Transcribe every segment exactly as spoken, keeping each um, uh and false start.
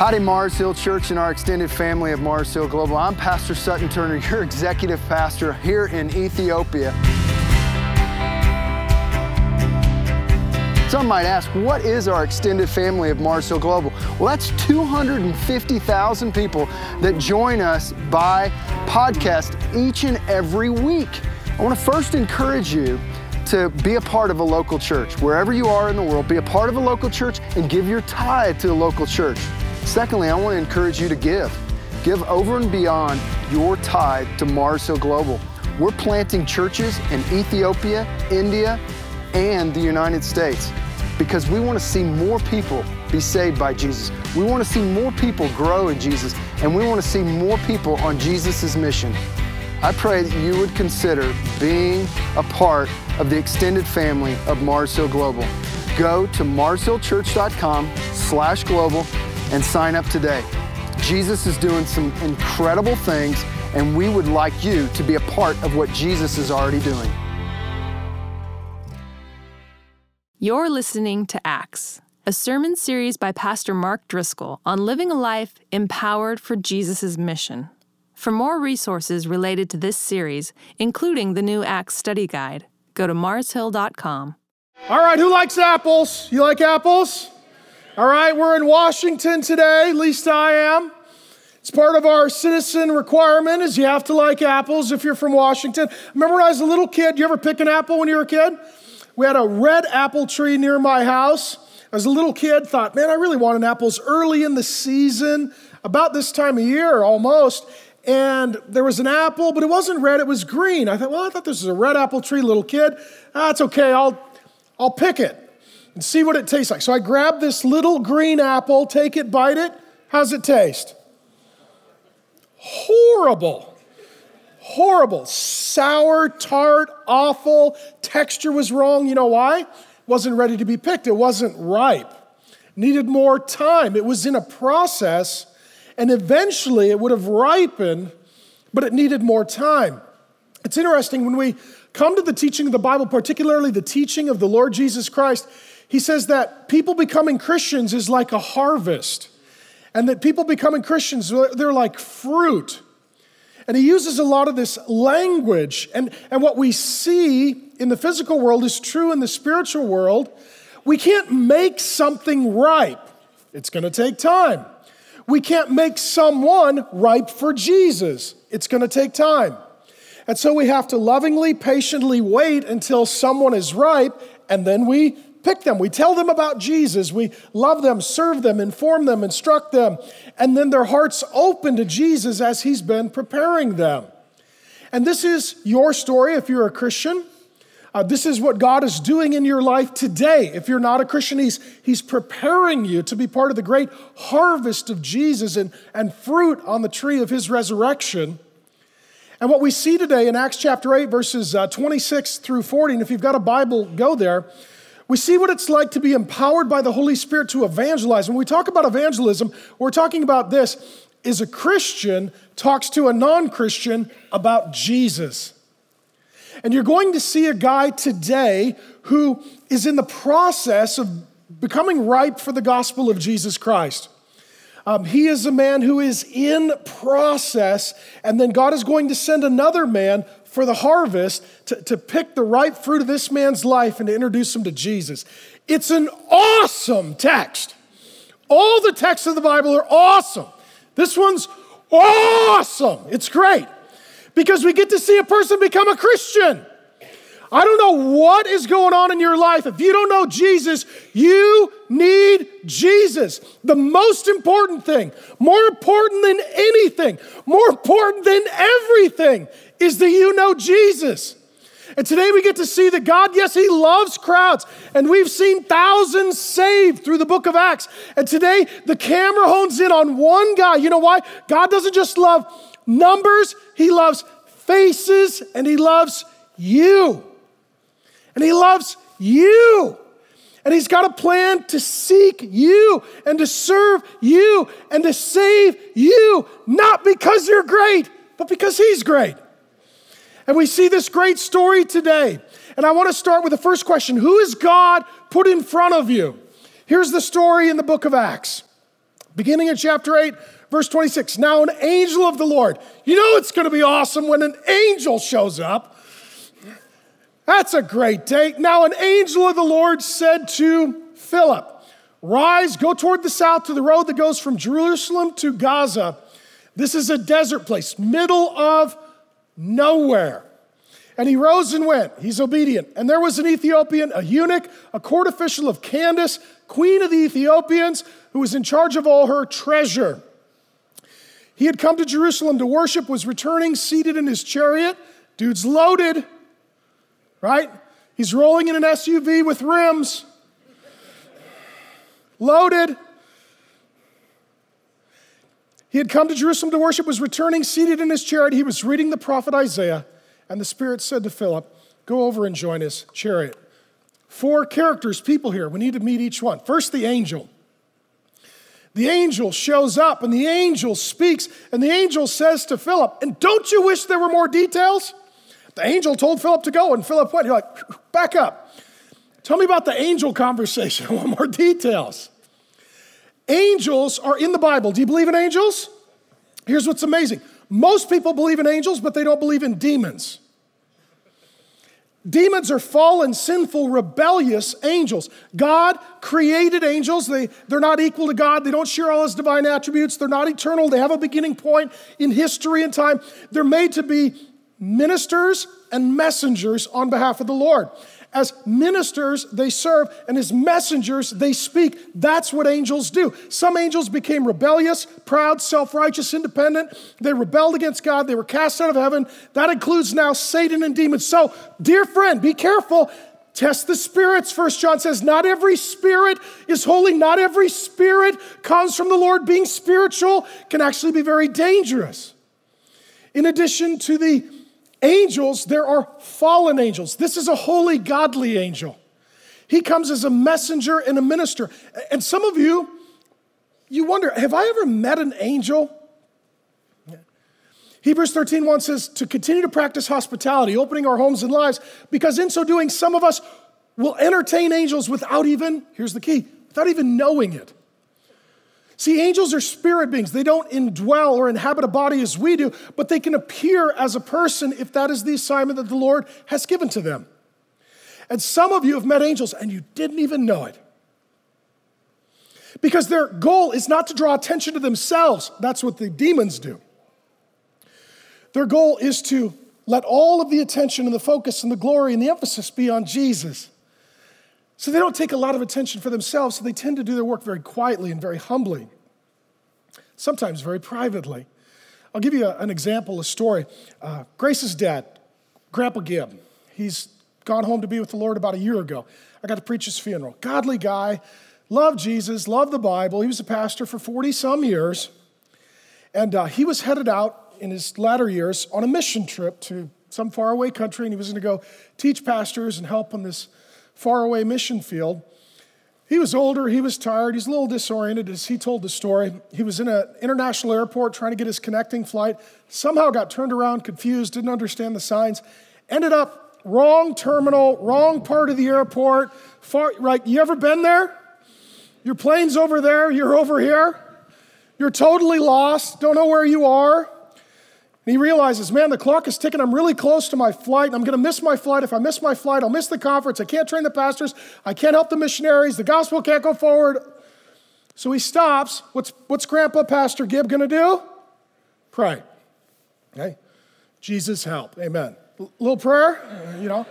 Howdy, Mars Hill Church and our extended family of Mars Hill Global. I'm Pastor Sutton Turner, your executive pastor here in Ethiopia. Some might ask, what is our extended family of Mars Hill Global? Well, that's two hundred fifty thousand people that join us by podcast each and every week. I want to first encourage you to be a part of a local church. Wherever you are in the world, be a part of a local church and give your tithe to a local church. Secondly, I want to encourage you to give. Give over and beyond your tithe to Mars Hill Global. We're planting churches in Ethiopia, India, and the United States because we want to see more people be saved by Jesus. We want to see more people grow in Jesus, and we want to see more people on Jesus' mission. I pray that you would consider being a part of the extended family of Mars Hill Global. Go to marshillchurch.com slash global and sign up today. Jesus is doing some incredible things, and we would like you to be a part of what Jesus is already doing. You're listening to Acts, a sermon series by Pastor Mark Driscoll on living a life empowered for Jesus' mission. For more resources related to this series, including the new Acts study guide, go to mars hill dot com. All right, who likes apples? You like apples? All right, we're in Washington today, at least I am. It's part of our citizen requirement is you have to like apples if you're from Washington. Remember when I was a little kid, you ever pick an apple when you were a kid? We had a red apple tree near my house. As a little kid, thought, man, I really want an apple. It's early in the season, about this time of year almost. And there was an apple, but it wasn't red, it was green. I thought, well, I thought this was a red apple tree, little kid. Ah, it's okay, I'll, I'll pick it and see what it tastes like. So I grabbed this little green apple, take it, bite it. How's it taste? Horrible. Horrible. Sour, tart, awful. Texture was wrong. You know why? It wasn't ready to be picked. It wasn't ripe. Needed more time. It was in a process, and eventually it would have ripened, but it needed more time. It's interesting when we come to the teaching of the Bible, particularly the teaching of the Lord Jesus Christ, he says that people becoming Christians is like a harvest, and that people becoming Christians, they're like fruit. And he uses a lot of this language, and, and what we see in the physical world is true in the spiritual world. We can't make something ripe. It's going to take time. We can't make someone ripe for Jesus. It's going to take time. And so we have to lovingly, patiently wait until someone is ripe, and then we pick them. We tell them about Jesus. We love them, serve them, inform them, instruct them, and then their hearts open to Jesus as he's been preparing them. And this is your story if you're a Christian. Uh, this is what God is doing in your life today. If you're not a Christian, he's, he's preparing you to be part of the great harvest of Jesus and, and fruit on the tree of his resurrection. And what we see today in Acts chapter eight, verses uh, twenty-six through forty, and if you've got a Bible, go there. We see what it's like to be empowered by the Holy Spirit to evangelize. When we talk about evangelism, we're talking about this, is a Christian talks to a non-Christian about Jesus. And you're going to see a guy today who is in the process of becoming ripe for the gospel of Jesus Christ. Um, he is a man who is in process, and then God is going to send another man for the harvest to, to pick the ripe fruit of this man's life and to introduce him to Jesus. It's an awesome text. All the texts of the Bible are awesome. This one's awesome. It's great because we get to see a person become a Christian. I don't know what is going on in your life. If you don't know Jesus, you need Jesus. The most important thing, more important than anything, more important than everything, is that you know Jesus. And today we get to see that God, yes, he loves crowds. And we've seen thousands saved through the book of Acts. And today the camera hones in on one guy. You know why? God doesn't just love numbers. He loves faces, and he loves you. And he loves you. And he's got a plan to seek you and to serve you and to save you, not because you're great, but because he's great. And we see this great story today. And I want to start with the first question. Who has God put in front of you? Here's the story in the book of Acts. Beginning in chapter eight, verse twenty-six. Now an angel of the Lord. You know it's going to be awesome when an angel shows up. That's a great day. Now an angel of the Lord said to Philip, rise, go toward the south to the road that goes from Jerusalem to Gaza. This is a desert place, middle of nowhere. And he rose and went. He's obedient. And there was an Ethiopian, a eunuch, a court official of Candace, queen of the Ethiopians, who was in charge of all her treasure. He had come to Jerusalem to worship, was returning, seated in his chariot. Dude's loaded, right? He's rolling in an S U V with rims. Loaded. He had come to Jerusalem to worship, was returning, seated in his chariot. He was reading the prophet Isaiah, and the Spirit said to Philip, go over and join his chariot. Four characters, people here. We need to meet each one. First, the angel. The angel shows up, and the angel speaks, and the angel says to Philip, and don't you wish there were more details? The angel told Philip to go, and Philip went. You're like, back up. Tell me about the angel conversation. I want more details. Angels are in the Bible. Do you believe in angels? Here's what's amazing. Most people believe in angels, but they don't believe in demons. Demons are fallen, sinful, rebellious angels. God created angels. They, they're not equal to God. They don't share all his divine attributes. They're not eternal. They have a beginning point in history and time. They're made to be ministers and messengers on behalf of the Lord. As ministers, they serve, and as messengers, they speak. That's what angels do. Some angels became rebellious, proud, self-righteous, independent. They rebelled against God. They were cast out of heaven. That includes now Satan and demons. So, dear friend, be careful. Test the spirits. First John says, not every spirit is holy. Not every spirit comes from the Lord. Being spiritual can actually be very dangerous. In addition to the angels, there are fallen angels. This is a holy, godly angel. He comes as a messenger and a minister. And some of you, you wonder, have I ever met an angel? Hebrews thirteen one says, to continue to practice hospitality, opening our homes and lives, because in so doing, some of us will entertain angels without even, here's the key, without even knowing it. See, angels are spirit beings. They don't indwell or inhabit a body as we do, but they can appear as a person if that is the assignment that the Lord has given to them. And some of you have met angels and you didn't even know it. Because their goal is not to draw attention to themselves. That's what the demons do. Their goal is to let all of the attention and the focus and the glory and the emphasis be on Jesus. So they don't take a lot of attention for themselves, so they tend to do their work very quietly and very humbly, sometimes very privately. I'll give you a, an example, a story. Uh, Grace's dad, Grandpa Gibb, he's gone home to be with the Lord about a year ago. I got to preach his funeral. Godly guy, loved Jesus, loved the Bible. He was a pastor for forty-some years, and uh, he was headed out in his latter years on a mission trip to some faraway country, and he was going to go teach pastors and help on this faraway mission field. He was older, he was tired, he's a little disoriented as he told the story. He was in an international airport trying to get his connecting flight, somehow got turned around, confused, didn't understand the signs, ended up wrong terminal, wrong part of the airport. Far, right, you ever been there? Your plane's over there, you're over here. You're totally lost, don't know where you are. And he realizes, man, the clock is ticking. I'm really close to my flight. I'm going to miss my flight. If I miss my flight, I'll miss the conference. I can't train the pastors. I can't help the missionaries. The gospel can't go forward. So he stops. What's, what's Grandpa Pastor Gibb going to do? Pray. Okay? Jesus, help. Amen. A little prayer, you know.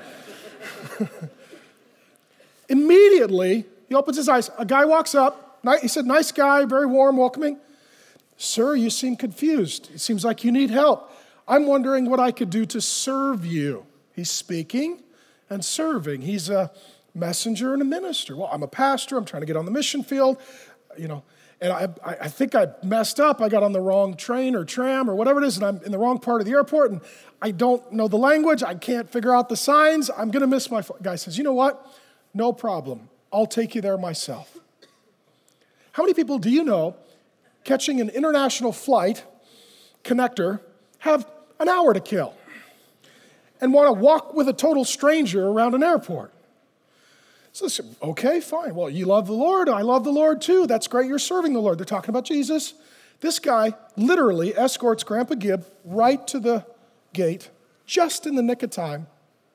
Immediately, he opens his eyes. A guy walks up. He said, nice guy, very warm, welcoming. Sir, you seem confused. It seems like you need help. I'm wondering what I could do to serve you. He's speaking and serving. He's a messenger and a minister. Well, I'm a pastor. I'm trying to get on the mission field, you know, and I, I think I messed up. I got on the wrong train or tram or whatever it is, and I'm in the wrong part of the airport, and I don't know the language. I can't figure out the signs. I'm going to miss my flight. Guy says, you know what? No problem. I'll take you there myself. How many people do you know catching an international flight connector have an hour to kill and want to walk with a total stranger around an airport? So, so, okay, fine. Well, you love the Lord. I love the Lord too. That's great. You're serving the Lord. They're talking about Jesus. This guy literally escorts Grandpa Gibb right to the gate, just in the nick of time.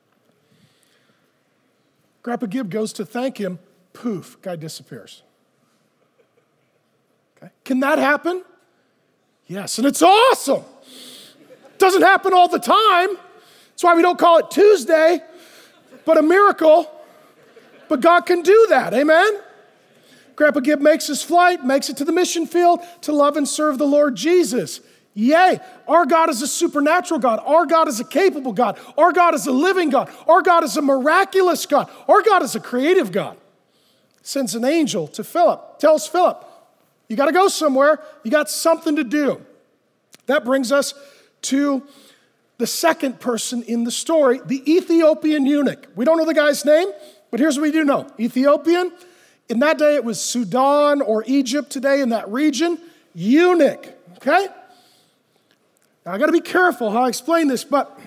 Grandpa Gibb goes to thank him. Poof, guy disappears. Okay. Can that happen? Yes, and it's awesome. Doesn't happen all the time. That's why we don't call it Tuesday, but a miracle. But God can do that, amen? Grandpa Gibb makes his flight, makes it to the mission field to love and serve the Lord Jesus. Yay, our God is a supernatural God. Our God is a capable God. Our God is a living God. Our God is a miraculous God. Our God is a creative God. Sends an angel to Philip, tells Philip, you got to go somewhere. You got something to do. That brings us to the second person in the story, the Ethiopian eunuch. We don't know the guy's name, but here's what we do know. Ethiopian, in that day it was Sudan or Egypt today in that region. Eunuch, okay? Now I got to be careful how I explain this, but,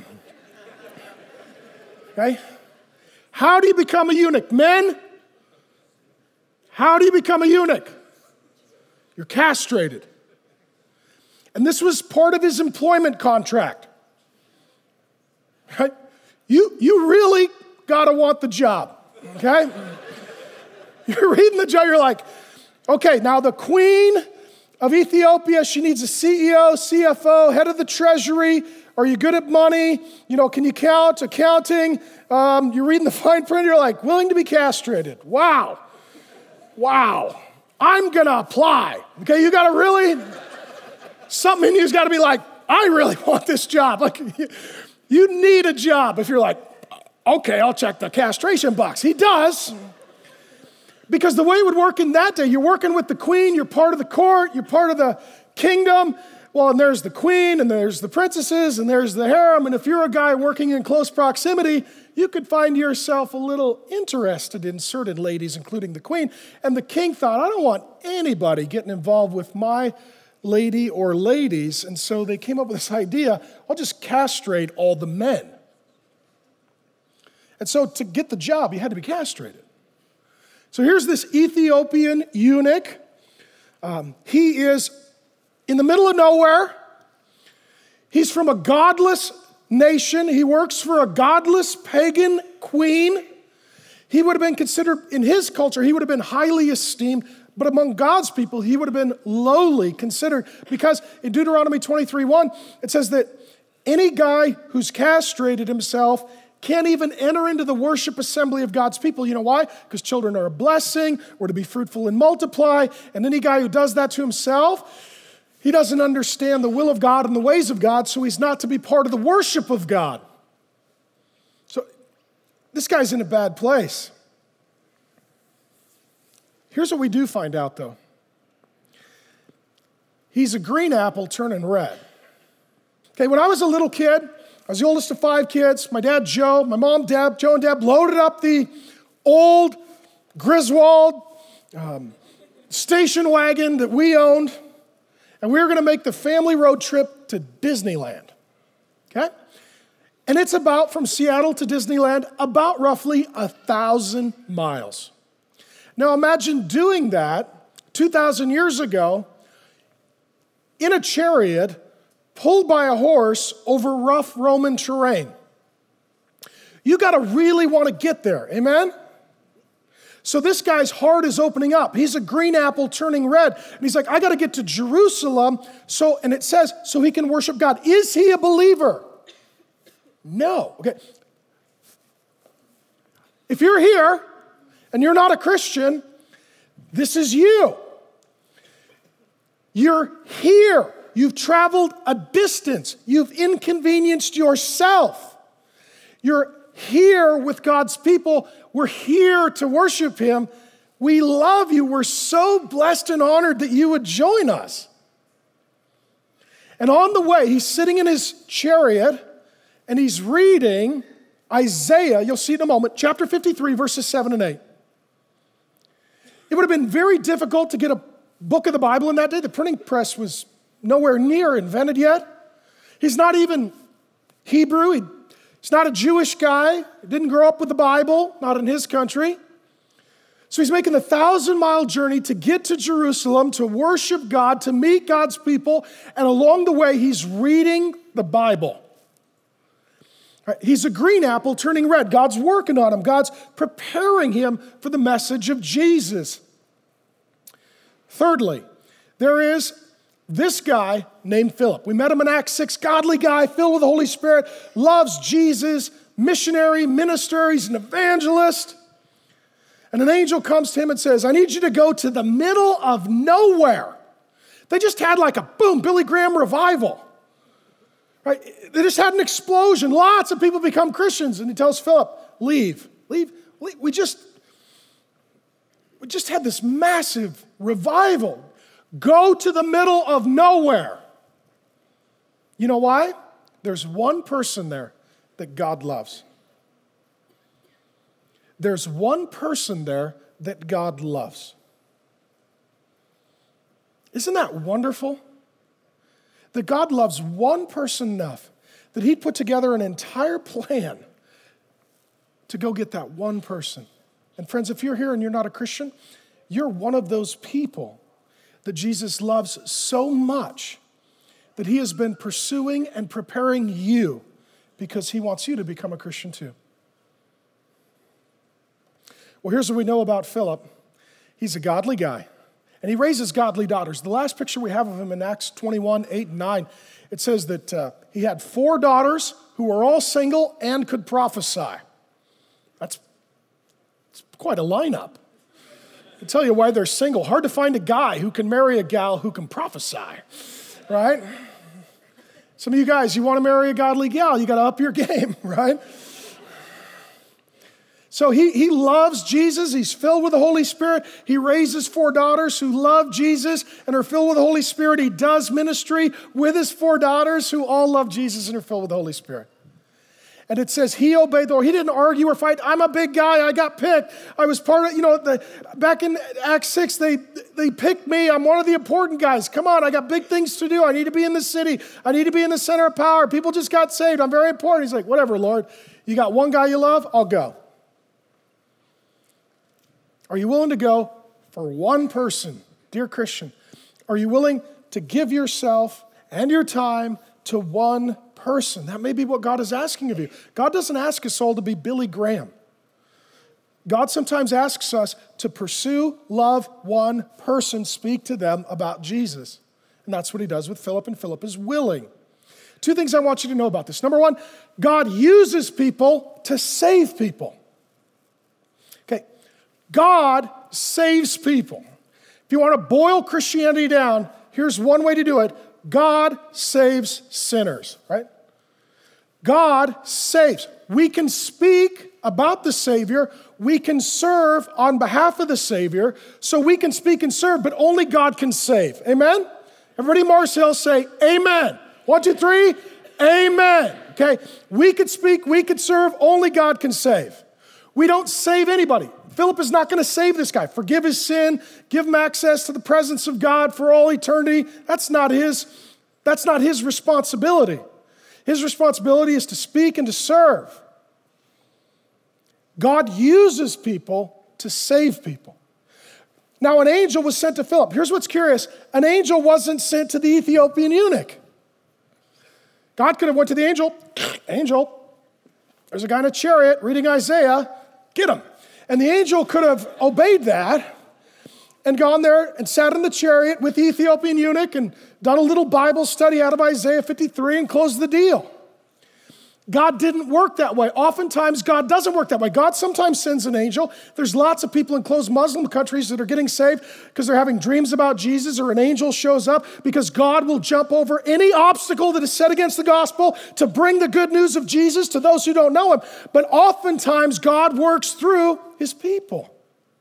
okay? How do you become a eunuch? Men, how do you become a eunuch? You're castrated. And this was part of his employment contract. Right? You, you really got to want the job, okay? You're reading the job, you're like, okay, now the queen of Ethiopia, she needs a C E O, C F O, head of the treasury. Are you good at money? You know, can you count, accounting? Um, you're reading the fine print, you're like, willing to be castrated. Wow. Wow. I'm going to apply. Okay, you got to really, something in you's got to be like, I really want this job. Like, you need a job if you're like, okay, I'll check the castration box. He does. Because the way it would work in that day, you're working with the queen, you're part of the court, you're part of the kingdom. Well, and there's the queen, and there's the princesses, and there's the harem. And if you're a guy working in close proximity, you could find yourself a little interested in certain ladies, including the queen. And the king thought, I don't want anybody getting involved with my lady or ladies. And so they came up with this idea, I'll just castrate all the men. And so to get the job, you had to be castrated. So here's this Ethiopian eunuch. Um, he is in the middle of nowhere. He's from a godless nation. He works for a godless pagan queen. He would have been considered, in his culture, he would have been highly esteemed, but among God's people, he would have been lowly considered, because in Deuteronomy twenty-three one, it says that any guy who's castrated himself can't even enter into the worship assembly of God's people. You know why? Because children are a blessing. We're to be fruitful and multiply. And any guy who does that to himself, he doesn't understand the will of God and the ways of God, so he's not to be part of the worship of God. So this guy's in a bad place. Here's what we do find out, though. He's a green apple turning red. Okay, when I was a little kid, I was the oldest of five kids. My dad, Joe, my mom, Deb, Joe and Deb loaded up the old Griswold um, station wagon that we owned, and we were going to make the family road trip to Disneyland, okay? And it's about, from Seattle to Disneyland, about roughly a thousand miles. Now imagine doing that two thousand years ago in a chariot pulled by a horse over rough Roman terrain. You got to really want to get there, amen? So this guy's heart is opening up. He's a green apple turning red. And he's like, I got to get to Jerusalem. So, and it says, so he can worship God. Is he a believer? No. Okay. If you're here and you're not a Christian, this is you. You're here. You've traveled a distance. You've inconvenienced yourself. You're here with God's people. We're here to worship him. We love you. We're so blessed and honored that you would join us. And on the way, he's sitting in his chariot and he's reading Isaiah. You'll see it in a moment. Chapter fifty-three, verses seven and eight. It would have been very difficult to get a book of the Bible in that day. The printing press was nowhere near invented yet. He's not even Hebrew. He, he's not a Jewish guy. He didn't grow up with the Bible, not in his country. So he's making the thousand-mile journey to get to Jerusalem, to worship God, to meet God's people, and along the way, he's reading the Bible. Right? He's a green apple turning red. God's working on him. God's preparing him for the message of Jesus. Thirdly, there is this guy named Philip. We met him in Acts six, godly guy, filled with the Holy Spirit, loves Jesus, missionary, minister, he's an evangelist. And an angel comes to him and says, I need you to go to the middle of nowhere. They just had like a boom, Billy Graham revival. Right? They just had an explosion. Lots of people become Christians. And he tells Philip, leave, leave, leave. We just, we just had this massive revival. Go to the middle of nowhere. You know why? There's one person there that God loves. There's one person there that God loves. Isn't that wonderful? That God loves one person enough that he'd put together an entire plan to go get that one person. And friends, if you're here and you're not a Christian, you're one of those people that Jesus loves so much that he has been pursuing and preparing you because he wants you to become a Christian too. Well, here's what we know about Philip. He's a godly guy, and he raises godly daughters. The last picture we have of him in Acts twenty-one, eight and nine, it says that uh, he had four daughters who were all single and could prophesy. That's, that's quite a lineup. I'll tell you why they're single. Hard to find a guy who can marry a gal who can prophesy, right? Some of you guys, you want to marry a godly gal, you got to up your game, right? So he, he loves Jesus. He's filled with the Holy Spirit. He raises four daughters who love Jesus and are filled with the Holy Spirit. He does ministry with his four daughters who all love Jesus and are filled with the Holy Spirit. And it says he obeyed the Lord. He didn't argue or fight. I'm a big guy. I got picked. I was part of, you know, the, back in Acts six, they, they picked me. I'm one of the important guys. Come on, I got big things to do. I need to be in the city. I need to be in the center of power. People just got saved. I'm very important. He's like, whatever, Lord. You got one guy you love? I'll go. Are you willing to go for one person, dear Christian? Are you willing to give yourself and your time to one person? That may be what God is asking of you. God doesn't ask us all to be Billy Graham. God sometimes asks us to pursue, love one person, speak to them about Jesus. And that's what he does with Philip, and Philip is willing. Two things I want you to know about this. Number one, God uses people to save people. Okay, God saves people. If you want to boil Christianity down, here's one way to do it. God saves sinners, right? God saves. We can speak about the Savior. We can serve on behalf of the Savior. So we can speak and serve, but only God can save. Amen? Everybody in Mars Hill say amen. One, two, three. Amen. Okay? We could speak, we could serve, only God can save. We don't save anybody. Philip is not going to save this guy. Forgive his sin, give him access to the presence of God for all eternity. That's not his, that's not his responsibility. His responsibility is to speak and to serve. God uses people to save people. Now, an angel was sent to Philip. Here's what's curious. An angel wasn't sent to the Ethiopian eunuch. God could have went to the angel. Angel, there's a guy in a chariot reading Isaiah. Get him. And the angel could have obeyed that and gone there and sat in the chariot with the Ethiopian eunuch and done a little Bible study out of Isaiah fifty-three and closed the deal. God didn't work that way. Oftentimes, God doesn't work that way. God sometimes sends an angel. There's lots of people in closed Muslim countries that are getting saved because they're having dreams about Jesus, or an angel shows up, because God will jump over any obstacle that is set against the gospel to bring the good news of Jesus to those who don't know him. But oftentimes, God works through his people.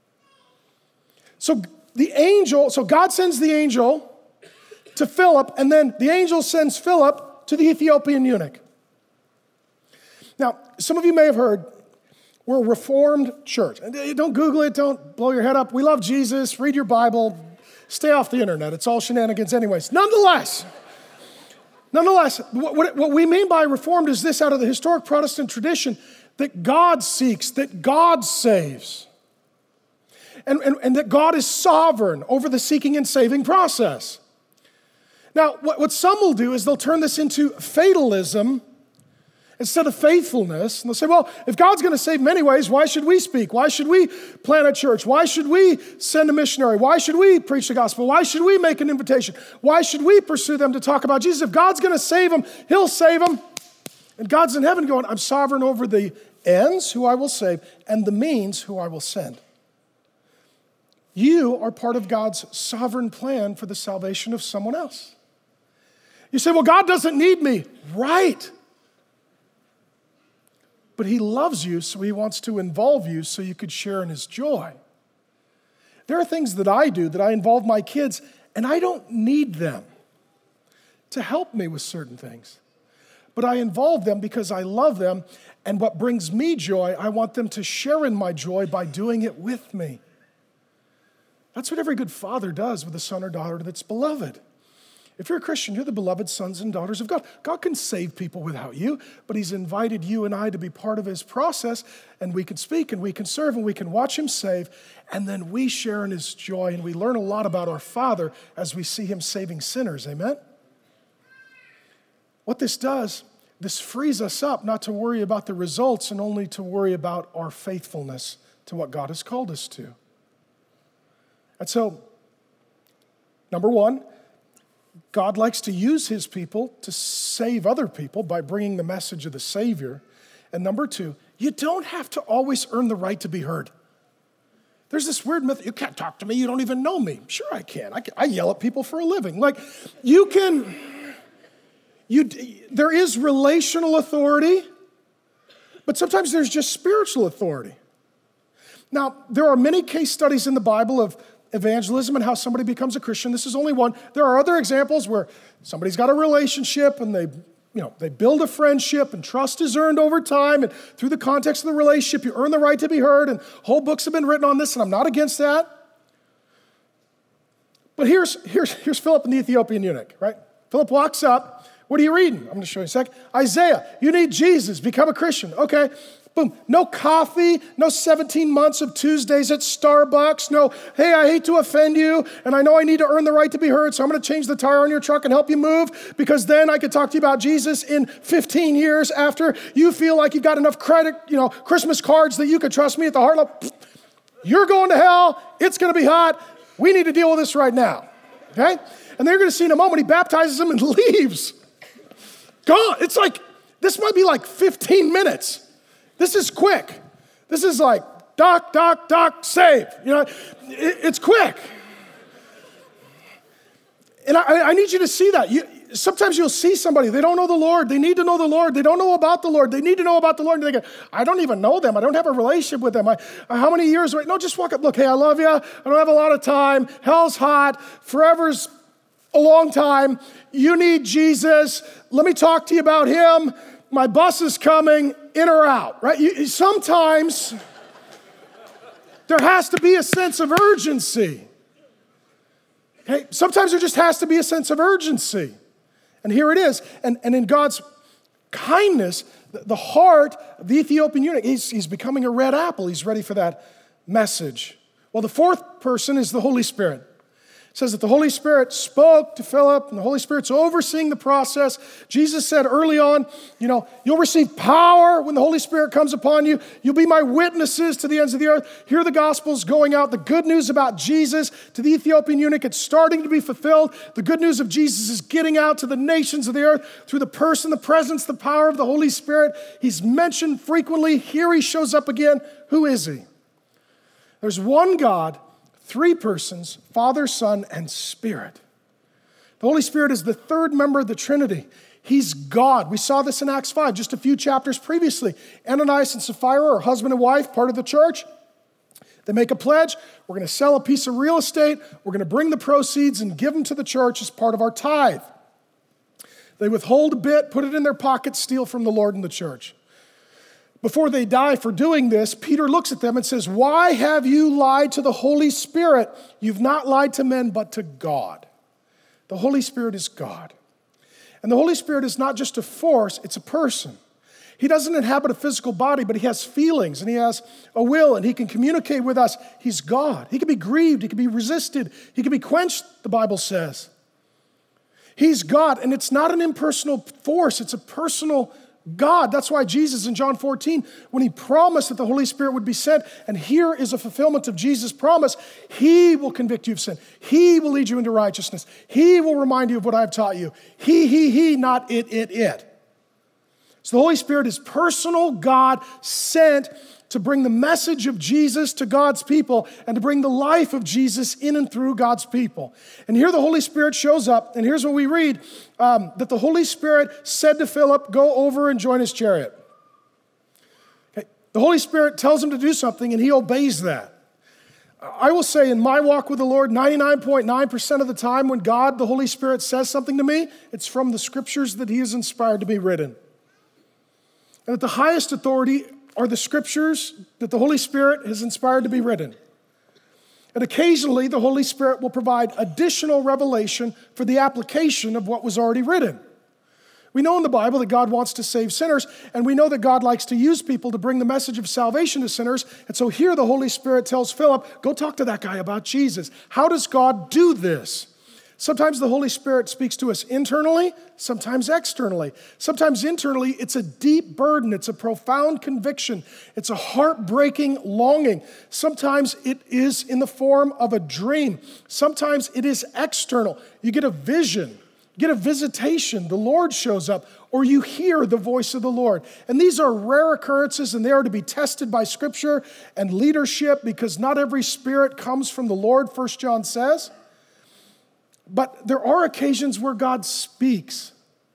So the angel, so God sends the angel to Philip, and then the angel sends Philip to the Ethiopian eunuch. Now, some of you may have heard, we're a Reformed church. Don't Google it, don't blow your head up. We love Jesus, read your Bible, stay off the internet. It's all shenanigans anyways. Nonetheless, nonetheless, what, what we mean by Reformed is this, out of the historic Protestant tradition, that God seeks, that God saves. and, and, and that God is sovereign over the seeking and saving process. Now, what, what some will do is they'll turn this into fatalism instead of faithfulness. And they'll say, well, if God's going to save them anyways, why should we speak? Why should we plant a church? Why should we send a missionary? Why should we preach the gospel? Why should we make an invitation? Why should we pursue them to talk about Jesus? If God's going to save them, he'll save them. And God's in heaven going, I'm sovereign over the ends, who I will save, and the means, who I will send. You are part of God's sovereign plan for the salvation of someone else. You say, well, God doesn't need me. Right. But he loves you, so he wants to involve you so you could share in his joy. There are things that I do that I involve my kids, and I don't need them to help me with certain things. But I involve them because I love them, and what brings me joy, I want them to share in my joy by doing it with me. That's what every good father does with a son or daughter that's beloved. If you're a Christian, you're the beloved sons and daughters of God. God can save people without you, but he's invited you and I to be part of his process, and we can speak and we can serve and we can watch him save, and then we share in his joy, and we learn a lot about our Father as we see him saving sinners. Amen? What this does, this frees us up not to worry about the results and only to worry about our faithfulness to what God has called us to. And so, number one, God likes to use his people to save other people by bringing the message of the Savior. And number two, you don't have to always earn the right to be heard. There's this weird myth, you can't talk to me, you don't even know me. Sure I can. I, can, I yell at people for a living. Like, you can, you, there is relational authority, but sometimes there's just spiritual authority. Now, there are many case studies in the Bible of evangelism and how somebody becomes a Christian. This is only one. There are other examples where somebody's got a relationship and they, you know, they build a friendship and trust is earned over time, and through the context of the relationship, you earn the right to be heard, and whole books have been written on this, and I'm not against that. But here's, here's, here's Philip and the Ethiopian eunuch, right? Philip walks up. What are you reading? I'm going to show you a sec. Isaiah, you need Jesus. Become a Christian. Okay. Boom. No coffee, no seventeen months of Tuesdays at Starbucks, no, hey, I hate to offend you, and I know I need to earn the right to be heard, so I'm going to change the tire on your truck and help you move, because then I could talk to you about Jesus in fifteen years after you feel like you've got enough credit, you know, Christmas cards that you could trust me at the Heartland. You're going to hell. It's going to be hot. We need to deal with this right now. Okay? And they're going to see in a moment, he baptizes them and leaves. Gone. It's like, this might be like fifteen minutes. This is quick. This is like, doc, doc, doc, save. You know, it, it's quick. And I, I need you to see that. You, sometimes you'll see somebody, they don't know the Lord. They need to know the Lord. They don't know about the Lord. They need to know about the Lord. And they go, I don't even know them. I don't have a relationship with them. I, how many years? No, just walk up. Look, hey, I love you. I don't have a lot of time. Hell's hot. Forever's a long time. You need Jesus. Let me talk to you about him. My bus is coming, in or out, right? You, sometimes there has to be a sense of urgency. Okay? Sometimes there just has to be a sense of urgency. And here it is. And, and in God's kindness, the, the heart of the Ethiopian eunuch, he's, he's becoming a red apple. He's ready for that message. Well, the fourth person is the Holy Spirit. It says that the Holy Spirit spoke to Philip, and the Holy Spirit's overseeing the process. Jesus said early on, you know, you'll receive power when the Holy Spirit comes upon you. You'll be my witnesses to the ends of the earth. Here are the Gospels going out. The good news about Jesus to the Ethiopian eunuch, it's starting to be fulfilled. The good news of Jesus is getting out to the nations of the earth through the person, the presence, the power of the Holy Spirit. He's mentioned frequently. Here he shows up again. Who is he? There's one God, three persons, Father, Son, and Spirit. The Holy Spirit is the third member of the Trinity. He's God. We saw this in Acts five, just a few chapters previously. Ananias and Sapphira are husband and wife, part of the church. They make a pledge. We're going to sell a piece of real estate. We're going to bring the proceeds and give them to the church as part of our tithe. They withhold a bit, put it in their pocket, steal from the Lord and the church. Before they die for doing this, Peter looks at them and says, why have you lied to the Holy Spirit? You've not lied to men, but to God. The Holy Spirit is God. And the Holy Spirit is not just a force, it's a person. He doesn't inhabit a physical body, but he has feelings and he has a will and he can communicate with us. He's God. He can be grieved. He can be resisted. He can be quenched, the Bible says. He's God, and it's not an impersonal force. It's a personal God. That's why Jesus in John fourteen, when he promised that the Holy Spirit would be sent, and here is a fulfillment of Jesus' promise, he will convict you of sin. He will lead you into righteousness. He will remind you of what I've taught you. He, he, he, not it, it, it. So the Holy Spirit is personal God sent to bring the message of Jesus to God's people and to bring the life of Jesus in and through God's people. And here the Holy Spirit shows up, and here's what we read, um, that the Holy Spirit said to Philip, go over and join his chariot. Okay. The Holy Spirit tells him to do something, and he obeys that. I will say in my walk with the Lord, ninety-nine point nine percent of the time when God, the Holy Spirit, says something to me, it's from the scriptures that he has inspired to be written. And at the highest authority are the scriptures that the Holy Spirit has inspired to be written. And occasionally, the Holy Spirit will provide additional revelation for the application of what was already written. We know in the Bible that God wants to save sinners, and we know that God likes to use people to bring the message of salvation to sinners. And so here the Holy Spirit tells Philip, go talk to that guy about Jesus. How does God do this? Sometimes the Holy Spirit speaks to us internally, sometimes externally. Sometimes internally, it's a deep burden. It's a profound conviction. It's a heartbreaking longing. Sometimes it is in the form of a dream. Sometimes it is external. You get a vision, you get a visitation, the Lord shows up, or you hear the voice of the Lord. And these are rare occurrences, and they are to be tested by Scripture and leadership, because not every spirit comes from the Lord, First John says. But there are occasions where God speaks.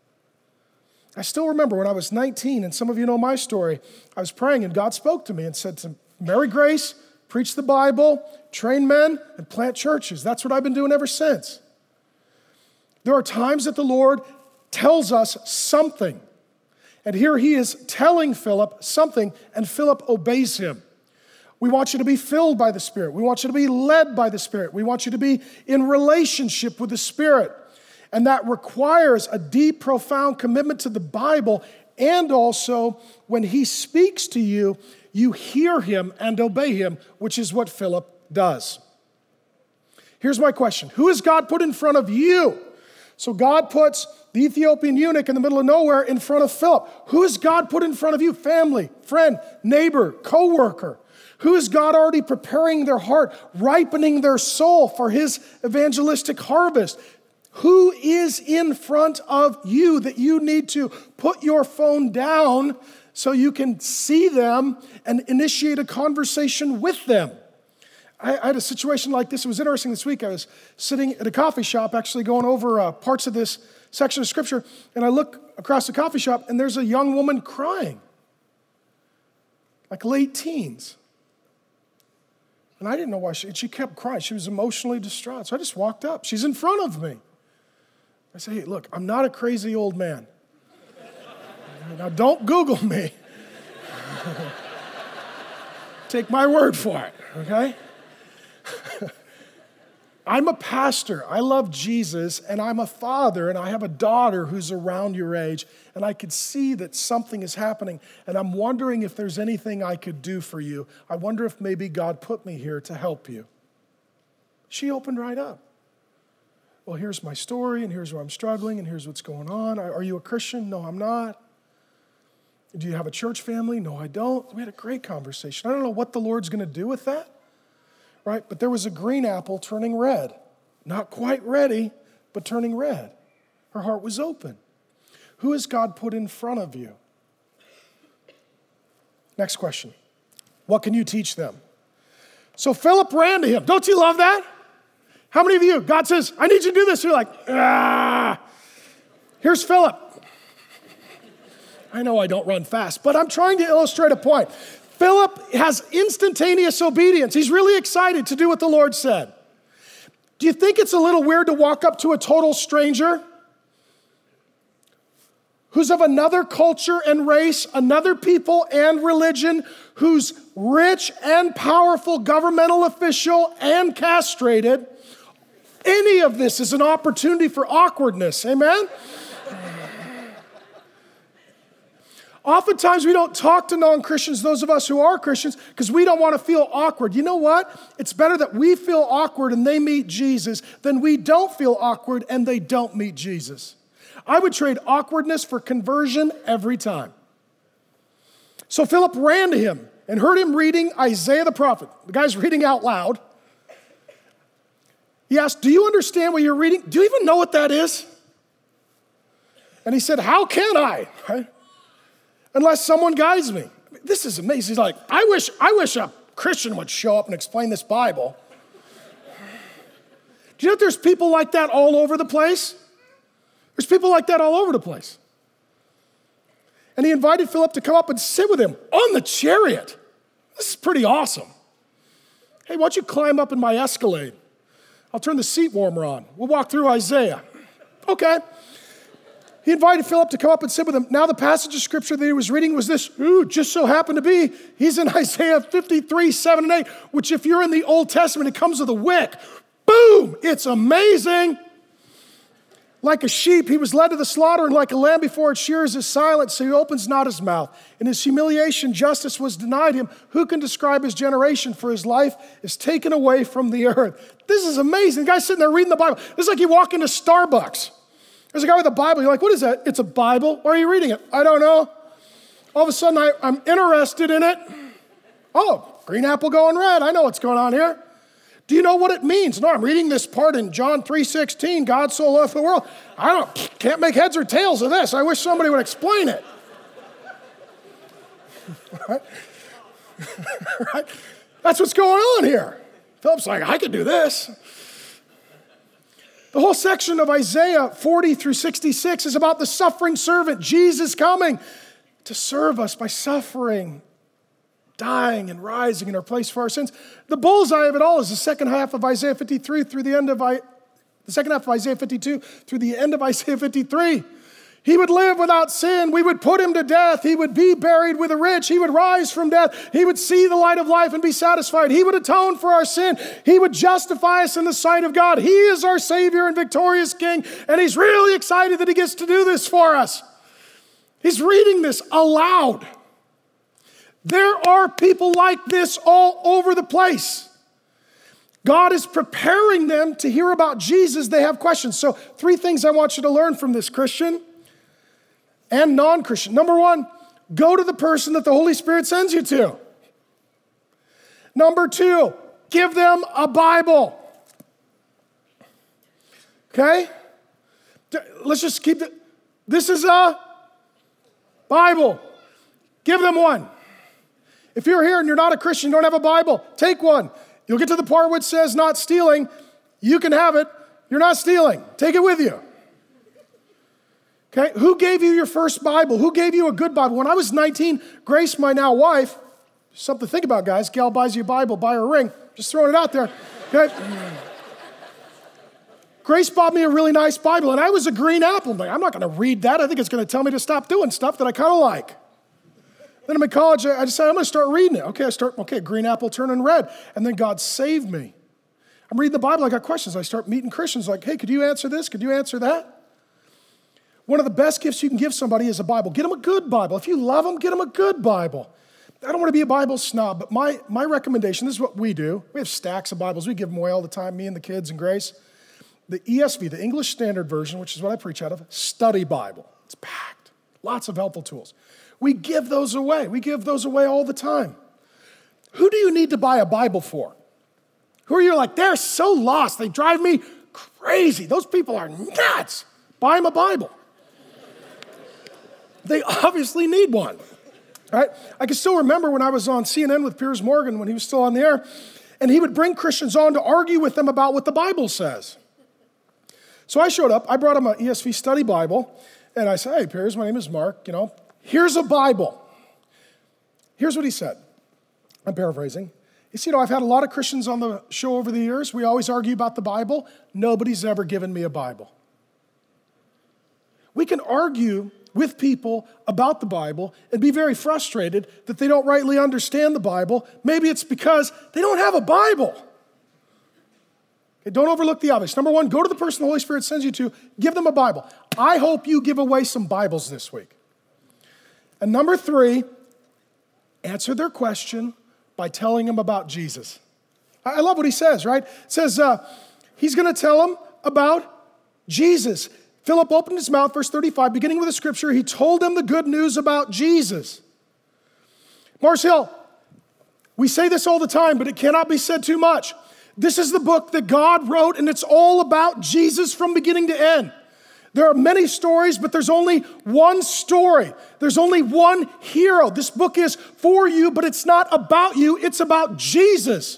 I still remember when I was nineteen, and some of you know my story, I was praying and God spoke to me and said to marry grace, preach the Bible, train men, and plant churches. That's what I've been doing ever since. There are times that the Lord tells us something. And here he is telling Philip something, and Philip obeys him. We want you to be filled by the Spirit. We want you to be led by the Spirit. We want you to be in relationship with the Spirit. And that requires a deep, profound commitment to the Bible. And also, when he speaks to you, you hear him and obey him, which is what Philip does. Here's my question. Who has God put in front of you? So God puts the Ethiopian eunuch in the middle of nowhere in front of Philip. Who has God put in front of you? Family, friend, neighbor, co-worker. Who is God already preparing their heart, ripening their soul for his evangelistic harvest? Who is in front of you that you need to put your phone down so you can see them and initiate a conversation with them? I, I had a situation like this. It was interesting this week. I was sitting at a coffee shop, actually going over uh, parts of this section of Scripture, and I look across the coffee shop, and there's a young woman crying, like late teens. And I didn't know why she, she kept crying. She was emotionally distraught. So I just walked up. She's in front of me. I say, hey, look, I'm not a crazy old man. Now, don't Google me. Take my word for it, okay? I'm a pastor. I love Jesus, and I'm a father, and I have a daughter who's around your age, and I could see that something is happening, and I'm wondering if there's anything I could do for you. I wonder if maybe God put me here to help you. She opened right up. Well, here's my story, and here's where I'm struggling, and here's what's going on. Are you a Christian? No, I'm not. Do you have a church family? No, I don't. We had a great conversation. I don't know what the Lord's going to do with that. Right? But there was a green apple turning red. Not quite ready, but turning red. Her heart was open. Who has God put in front of you? Next question. What can you teach them? So Philip ran to him. Don't you love that? How many of you, God says, I need you to do this. You're like, ah. Here's Philip. I know I don't run fast, but I'm trying to illustrate a point. Philip has instantaneous obedience. He's really excited to do what the Lord said. Do you think it's a little weird to walk up to a total stranger who's of another culture and race, another people and religion, who's rich and powerful governmental official and castrated? Any of this is an opportunity for awkwardness, amen? Oftentimes we don't talk to non-Christians, those of us who are Christians, because we don't want to feel awkward. You know what? It's better that we feel awkward and they meet Jesus than we don't feel awkward and they don't meet Jesus. I would trade awkwardness for conversion every time. So Philip ran to him and heard him reading Isaiah the prophet. The guy's reading out loud. He asked, do you understand what you're reading? Do you even know what that is? And he said, how can I? Right? Unless someone guides me. This is amazing. He's like, I wish, I wish a Christian would show up and explain this Bible. Do you know that there's people like that all over the place? There's people like that all over the place. And he invited Philip to come up and sit with him on the chariot. This is pretty awesome. Hey, why don't you climb up in my Escalade? I'll turn the seat warmer on. We'll walk through Isaiah. Okay. He invited Philip to come up and sit with him. Now the passage of scripture that he was reading was this. Ooh, just so happened to be, he's in Isaiah fifty-three, seven and eight, which if you're in the Old Testament, it comes with a wick. Boom, it's amazing. Like a sheep, he was led to the slaughter, and like a lamb before its shears is silent, so he opens not his mouth. In his humiliation, justice was denied him. Who can describe his generation? For his life is taken away from the earth. This is amazing. The guy's sitting there reading the Bible. This is like you walk into Starbucks. There's a guy with a Bible. You're like, what is that? It's a Bible. Why are you reading it? I don't know. All of a sudden, I, I'm interested in it. Oh, green apple going red. I know what's going on here. Do you know what it means? No, I'm reading this part in John three sixteen, God so loved the world. I don't, can't make heads or tails of this. I wish somebody would explain it. Right? Right? That's what's going on here. Philip's like, I could do this. The whole section of Isaiah forty through sixty-six is about the suffering servant, Jesus coming to serve us by suffering, dying and rising in our place for our sins. The bullseye of it all is the second half of Isaiah fifty-three through the end of I, the second half of Isaiah fifty-two through the end of Isaiah fifty-three. He would live without sin. We would put him to death. He would be buried with the rich. He would rise from death. He would see the light of life and be satisfied. He would atone for our sin. He would justify us in the sight of God. He is our Savior and victorious King, and he's really excited that he gets to do this for us. He's reading this aloud. There are people like this all over the place. God is preparing them to hear about Jesus. They have questions. So three things I want you to learn from this, Christian and non-Christian. Number one, go to the person that the Holy Spirit sends you to. Number two, give them a Bible. Okay? Let's just keep it. This is a Bible. Give them one. If you're here and you're not a Christian, you don't have a Bible, take one. You'll get to the part which says not stealing. You can have it. You're not stealing. Take it with you. Okay? Who gave you your first Bible? Who gave you a good Bible? When I was nineteen, Grace, my now wife, something to think about, guys. Gal buys you a Bible, buy her a ring. Just throwing it out there. Okay? Grace bought me a really nice Bible, and I was a green apple. I'm, like, I'm not going to read that. I think it's going to tell me to stop doing stuff that I kind of like. Then I'm in college, I decided I'm going to start reading it. Okay, I start, okay, green apple turning red. And then God saved me. I'm reading the Bible, I got questions. I start meeting Christians like, hey, could you answer this? Could you answer that? One of the best gifts you can give somebody is a Bible. Get them a good Bible. If you love them, get them a good Bible. I don't want to be a Bible snob, but my, my recommendation, this is what we do. We have stacks of Bibles. We give them away all the time, me and the kids and Grace. The E S V, the English Standard Version, which is what I preach out of, study Bible. It's packed. Lots of helpful tools. We give those away. We give those away all the time. Who do you need to buy a Bible for? Who are you like, they're so lost. They drive me crazy. Those people are nuts. Buy them a Bible. They obviously need one. Right? I can still remember when I was on C N N with Piers Morgan when he was still on the air, and he would bring Christians on to argue with them about what the Bible says. So I showed up. I brought him an E S V study Bible, and I said, hey, Piers, my name is Mark. You know, here's a Bible. Here's what he said. I'm paraphrasing. He said, you know, I've had a lot of Christians on the show over the years. We always argue about the Bible. Nobody's ever given me a Bible. We can argue with people about the Bible and be very frustrated that they don't rightly understand the Bible. Maybe it's because they don't have a Bible. Okay, don't overlook the obvious. Number one, go to the person the Holy Spirit sends you to, give them a Bible. I hope you give away some Bibles this week. And number three, answer their question by telling them about Jesus. I love what he says, right? It says uh, he's going to tell them about Jesus. Philip opened his mouth, verse thirty-five, beginning with the scripture, he told them the good news about Jesus. Mars Hill, we say this all the time, but it cannot be said too much. This is the book that God wrote, and it's all about Jesus from beginning to end. There are many stories, but there's only one story. There's only one hero. This book is for you, but it's not about you. It's about Jesus.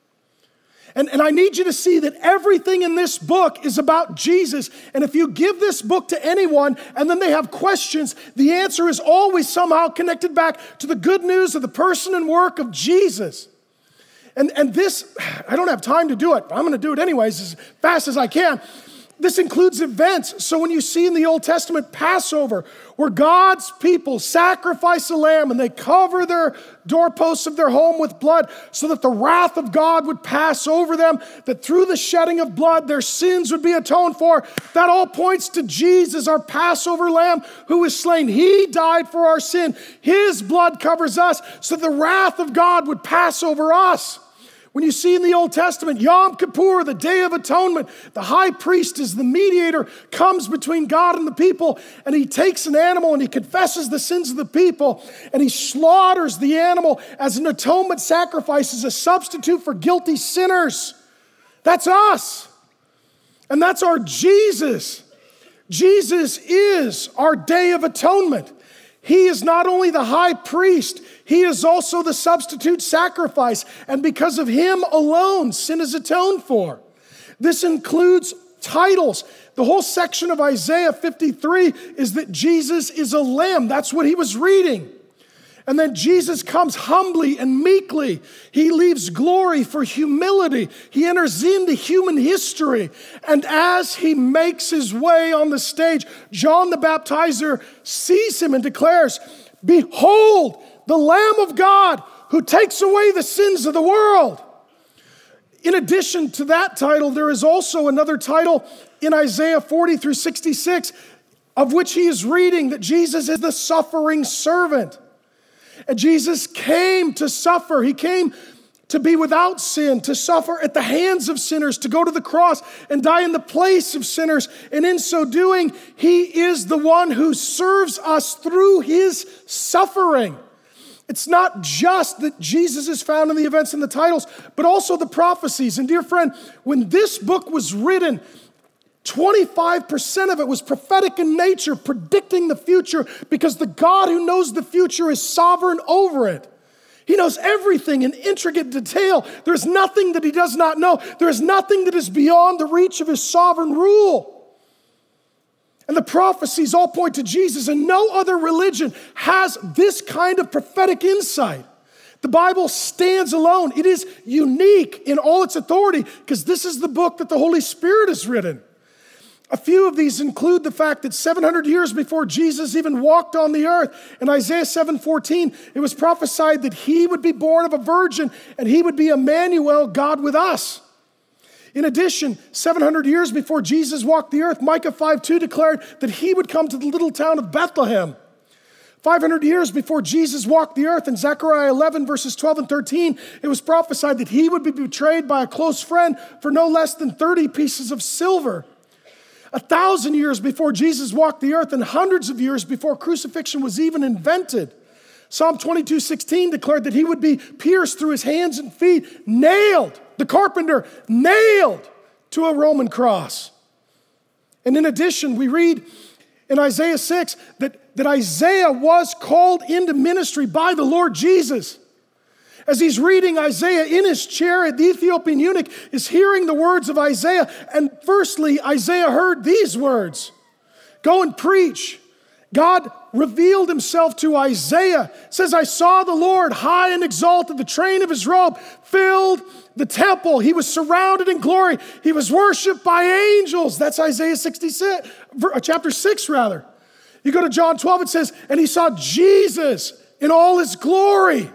And, and I need you to see that everything in this book is about Jesus. And if you give this book to anyone and then they have questions, the answer is always somehow connected back to the good news of the person and work of Jesus. And, and this, I don't have time to do it, but I'm going to do it anyways as fast as I can. This includes events. So when you see in the Old Testament Passover, where God's people sacrifice a lamb and they cover their doorposts of their home with blood so that the wrath of God would pass over them, that through the shedding of blood, their sins would be atoned for. That all points to Jesus, our Passover lamb, who was slain. He died for our sin. His blood covers us so the wrath of God would pass over us. When you see in the Old Testament, Yom Kippur, the Day of Atonement, the high priest is the mediator, comes between God and the people, and he takes an animal and he confesses the sins of the people, and he slaughters the animal as an atonement sacrifice, as a substitute for guilty sinners. That's us. And that's our Jesus. Jesus is our Day of Atonement. He is not only the high priest, he is also the substitute sacrifice. And because of him alone, sin is atoned for. This includes titles. The whole section of Isaiah fifty-three is that Jesus is a lamb. That's what he was reading. And then Jesus comes humbly and meekly. He leaves glory for humility. He enters into human history. And as he makes his way on the stage, John the Baptizer sees him and declares, "Behold, the Lamb of God who takes away the sins of the world." In addition to that title, there is also another title in Isaiah forty through sixty-six, of which he is reading that Jesus is the suffering servant. And Jesus came to suffer. He came to be without sin, to suffer at the hands of sinners, to go to the cross and die in the place of sinners. And in so doing, he is the one who serves us through his suffering. It's not just that Jesus is found in the events and the titles, but also the prophecies. And dear friend, when this book was written, twenty-five percent of it was prophetic in nature, predicting the future, because the God who knows the future is sovereign over it. He knows everything in intricate detail. There's nothing that he does not know. There is nothing that is beyond the reach of his sovereign rule. And the prophecies all point to Jesus, and no other religion has this kind of prophetic insight. The Bible stands alone. It is unique in all its authority because this is the book that the Holy Spirit has written. A few of these include the fact that seven hundred years before Jesus even walked on the earth, in Isaiah seven fourteen, it was prophesied that he would be born of a virgin and he would be Emmanuel, God with us. In addition, seven hundred years before Jesus walked the earth, Micah five two declared that he would come to the little town of Bethlehem. five hundred years before Jesus walked the earth, in Zechariah eleven verses twelve and thirteen, it was prophesied that he would be betrayed by a close friend for no less than thirty pieces of silver. A thousand years before Jesus walked the earth and hundreds of years before crucifixion was even invented, Psalm twenty-two sixteen declared that he would be pierced through his hands and feet, nailed, the carpenter, nailed to a Roman cross. And in addition, we read in Isaiah six that, that Isaiah was called into ministry by the Lord Jesus. As he's reading Isaiah in his chair, the Ethiopian eunuch is hearing the words of Isaiah. And firstly, Isaiah heard these words, "Go and preach." God revealed himself to Isaiah. It says, "I saw the Lord high and exalted. The train of his robe filled the temple. He was surrounded in glory. He was worshiped by angels." That's Isaiah sixty-six, chapter six rather. You go to John twelve, it says, "And he saw Jesus in all his glory."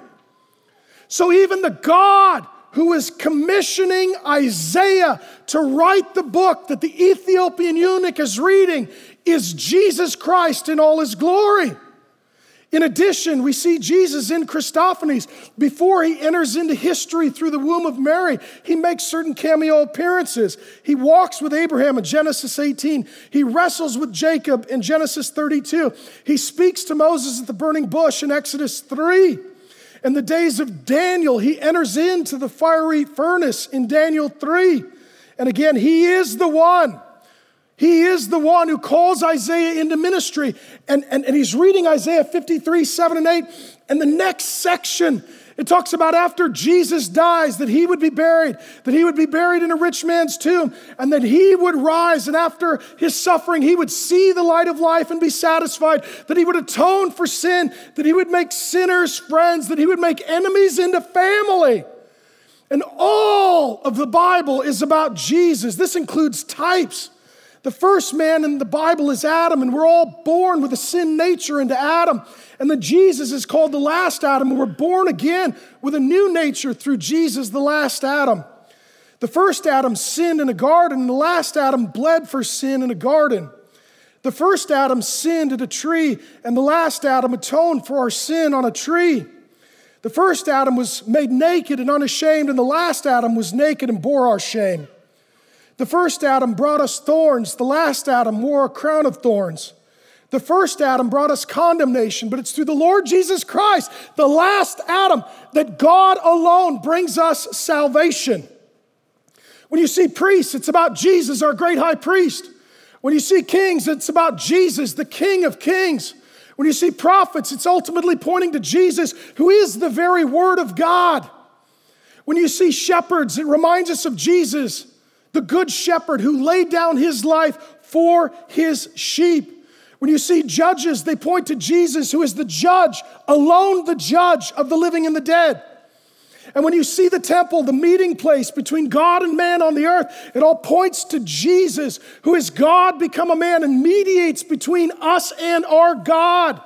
So even the God who is commissioning Isaiah to write the book that the Ethiopian eunuch is reading is Jesus Christ in all his glory. In addition, we see Jesus in Christophanies. Before he enters into history through the womb of Mary, he makes certain cameo appearances. He walks with Abraham in Genesis eighteen. He wrestles with Jacob in Genesis thirty-two. He speaks to Moses at the burning bush in Exodus three. In the days of Daniel, he enters into the fiery furnace in Daniel three. And again, he is the one. He is the one who calls Isaiah into ministry. And, and, and he's reading Isaiah fifty-three, seven and eight. And the next section, it talks about after Jesus dies, that he would be buried, that he would be buried in a rich man's tomb, and that he would rise. And after his suffering, he would see the light of life and be satisfied, that he would atone for sin, that he would make sinners friends, that he would make enemies into family. And all of the Bible is about Jesus. This includes types. The first man in the Bible is Adam, and we're all born with a sin nature into Adam. And then Jesus is called the last Adam, and we're born again with a new nature through Jesus, the last Adam. The first Adam sinned in a garden, and the last Adam bled for sin in a garden. The first Adam sinned at a tree, and the last Adam atoned for our sin on a tree. The first Adam was made naked and unashamed, and the last Adam was naked and bore our shame. The first Adam brought us thorns. The last Adam wore a crown of thorns. The first Adam brought us condemnation, but it's through the Lord Jesus Christ, the last Adam, that God alone brings us salvation. When you see priests, it's about Jesus, our great high priest. When you see kings, it's about Jesus, the King of kings. When you see prophets, it's ultimately pointing to Jesus, who is the very Word of God. When you see shepherds, it reminds us of Jesus, the good shepherd who laid down his life for his sheep. When you see judges, they point to Jesus, who is the judge, alone the judge of the living and the dead. And when you see the temple, the meeting place between God and man on the earth, it all points to Jesus, who is God become a man and mediates between us and our God.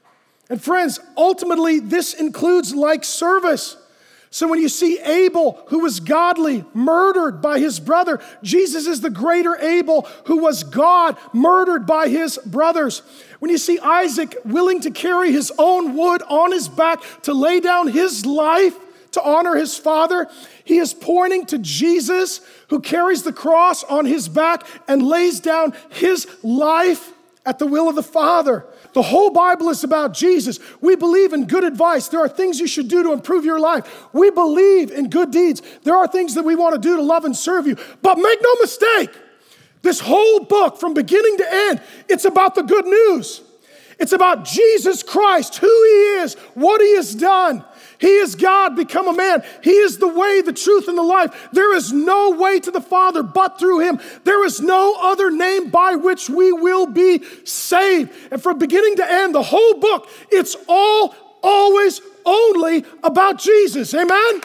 And friends, ultimately, this includes like service. So when you see Abel, who was godly, murdered by his brother, Jesus is the greater Abel, who was God, murdered by his brothers. When you see Isaac willing to carry his own wood on his back to lay down his life to honor his father, he is pointing to Jesus, who carries the cross on his back and lays down his life at the will of the Father. The whole Bible is about Jesus. We believe in good advice. There are things you should do to improve your life. We believe in good deeds. There are things that we want to do to love and serve you. But make no mistake, this whole book from beginning to end, it's about the good news. It's about Jesus Christ, who he is, what he has done. He is God become a man. He is the way, the truth, and the life. There is no way to the Father but through him. There is no other name by which we will be saved. And from beginning to end, the whole book, it's all, always, only about Jesus. Amen?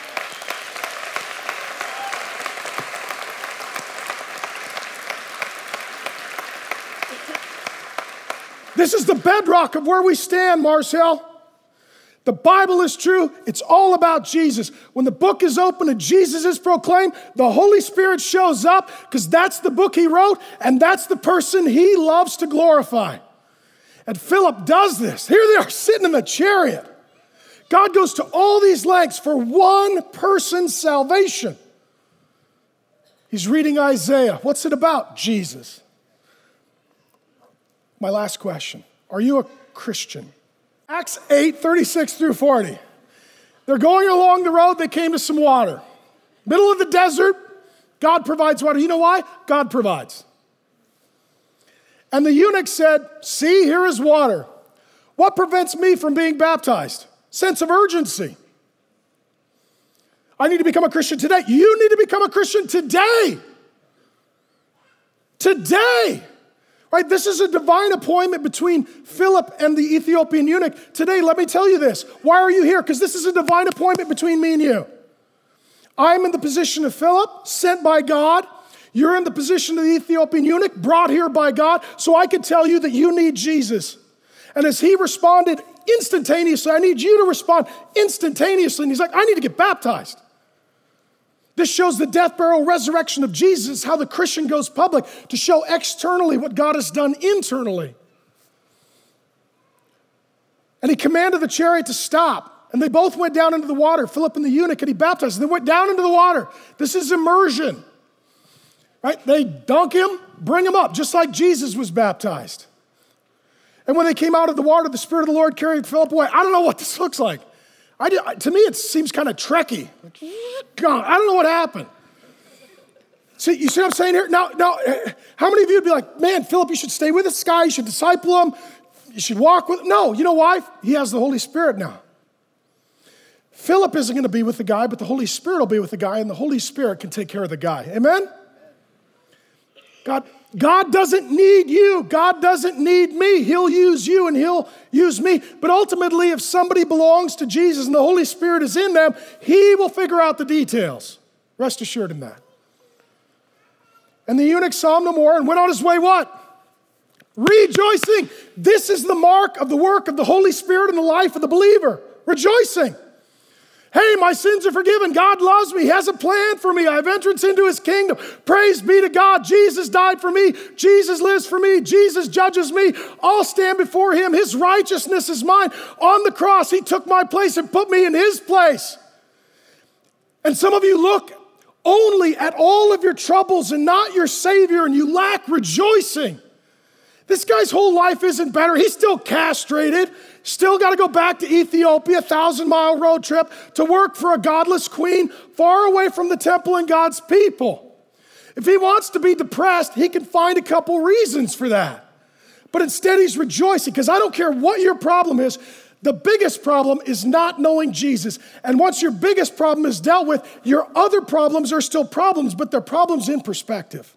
This is the bedrock of where we stand, Marcel. The Bible is true. It's all about Jesus. When the book is open and Jesus is proclaimed, the Holy Spirit shows up because that's the book he wrote and that's the person he loves to glorify. And Philip does this. Here they are sitting in the chariot. God goes to all these lengths for one person's salvation. He's reading Isaiah. What's it about? Jesus. My last question. Are you a Christian? Acts eight, thirty-six through forty. They're going along the road. They came to some water. Middle of the desert. God provides water. You know why? God provides. And the eunuch said, see, here is water. What prevents me from being baptized? Sense of urgency. I need to become a Christian today. You need to become a Christian today. Today. Right? This is a divine appointment between Philip and the Ethiopian eunuch. Today, let me tell you this. Why are you here? Because this is a divine appointment between me and you. I'm in the position of Philip, sent by God. You're in the position of the Ethiopian eunuch, brought here by God. So I can tell you that you need Jesus. And as he responded instantaneously, I need you to respond instantaneously. And he's like, I need to get baptized. This shows the death, burial, resurrection of Jesus, how the Christian goes public to show externally what God has done internally. And he commanded the chariot to stop. And they both went down into the water, Philip and the eunuch, and he baptized. And they went down into the water. This is immersion. Right? They dunk him, bring him up, just like Jesus was baptized. And when they came out of the water, the Spirit of the Lord carried Philip away. I don't know what this looks like. I did, to me, it seems kind of trekky. God, I don't know what happened. See, you see what I'm saying here? Now, now, how many of you would be like, man, Philip, you should stay with this guy. You should disciple him. You should walk with him. No, you know why? He has the Holy Spirit now. Philip isn't going to be with the guy, but the Holy Spirit will be with the guy, and the Holy Spirit can take care of the guy. Amen? God, God doesn't need you. God doesn't need me. He'll use you and he'll use me. But ultimately, if somebody belongs to Jesus and the Holy Spirit is in them, he will figure out the details. Rest assured in that. And the eunuch saw him no more and went on his way what? Rejoicing. This is the mark of the work of the Holy Spirit in the life of the believer. Rejoicing. Hey, my sins are forgiven. God loves me. He has a plan for me. I have entrance into his kingdom. Praise be to God. Jesus died for me. Jesus lives for me. Jesus judges me. I'll stand before him. His righteousness is mine. On the cross, he took my place and put me in his place. And some of you look only at all of your troubles and not your Savior, and you lack rejoicing. This guy's whole life isn't better. He's still castrated, still got to go back to Ethiopia, a thousand mile road trip to work for a godless queen far away from the temple and God's people. If he wants to be depressed, he can find a couple reasons for that. But instead he's rejoicing, because I don't care what your problem is. The biggest problem is not knowing Jesus. And once your biggest problem is dealt with, your other problems are still problems, but they're problems in perspective.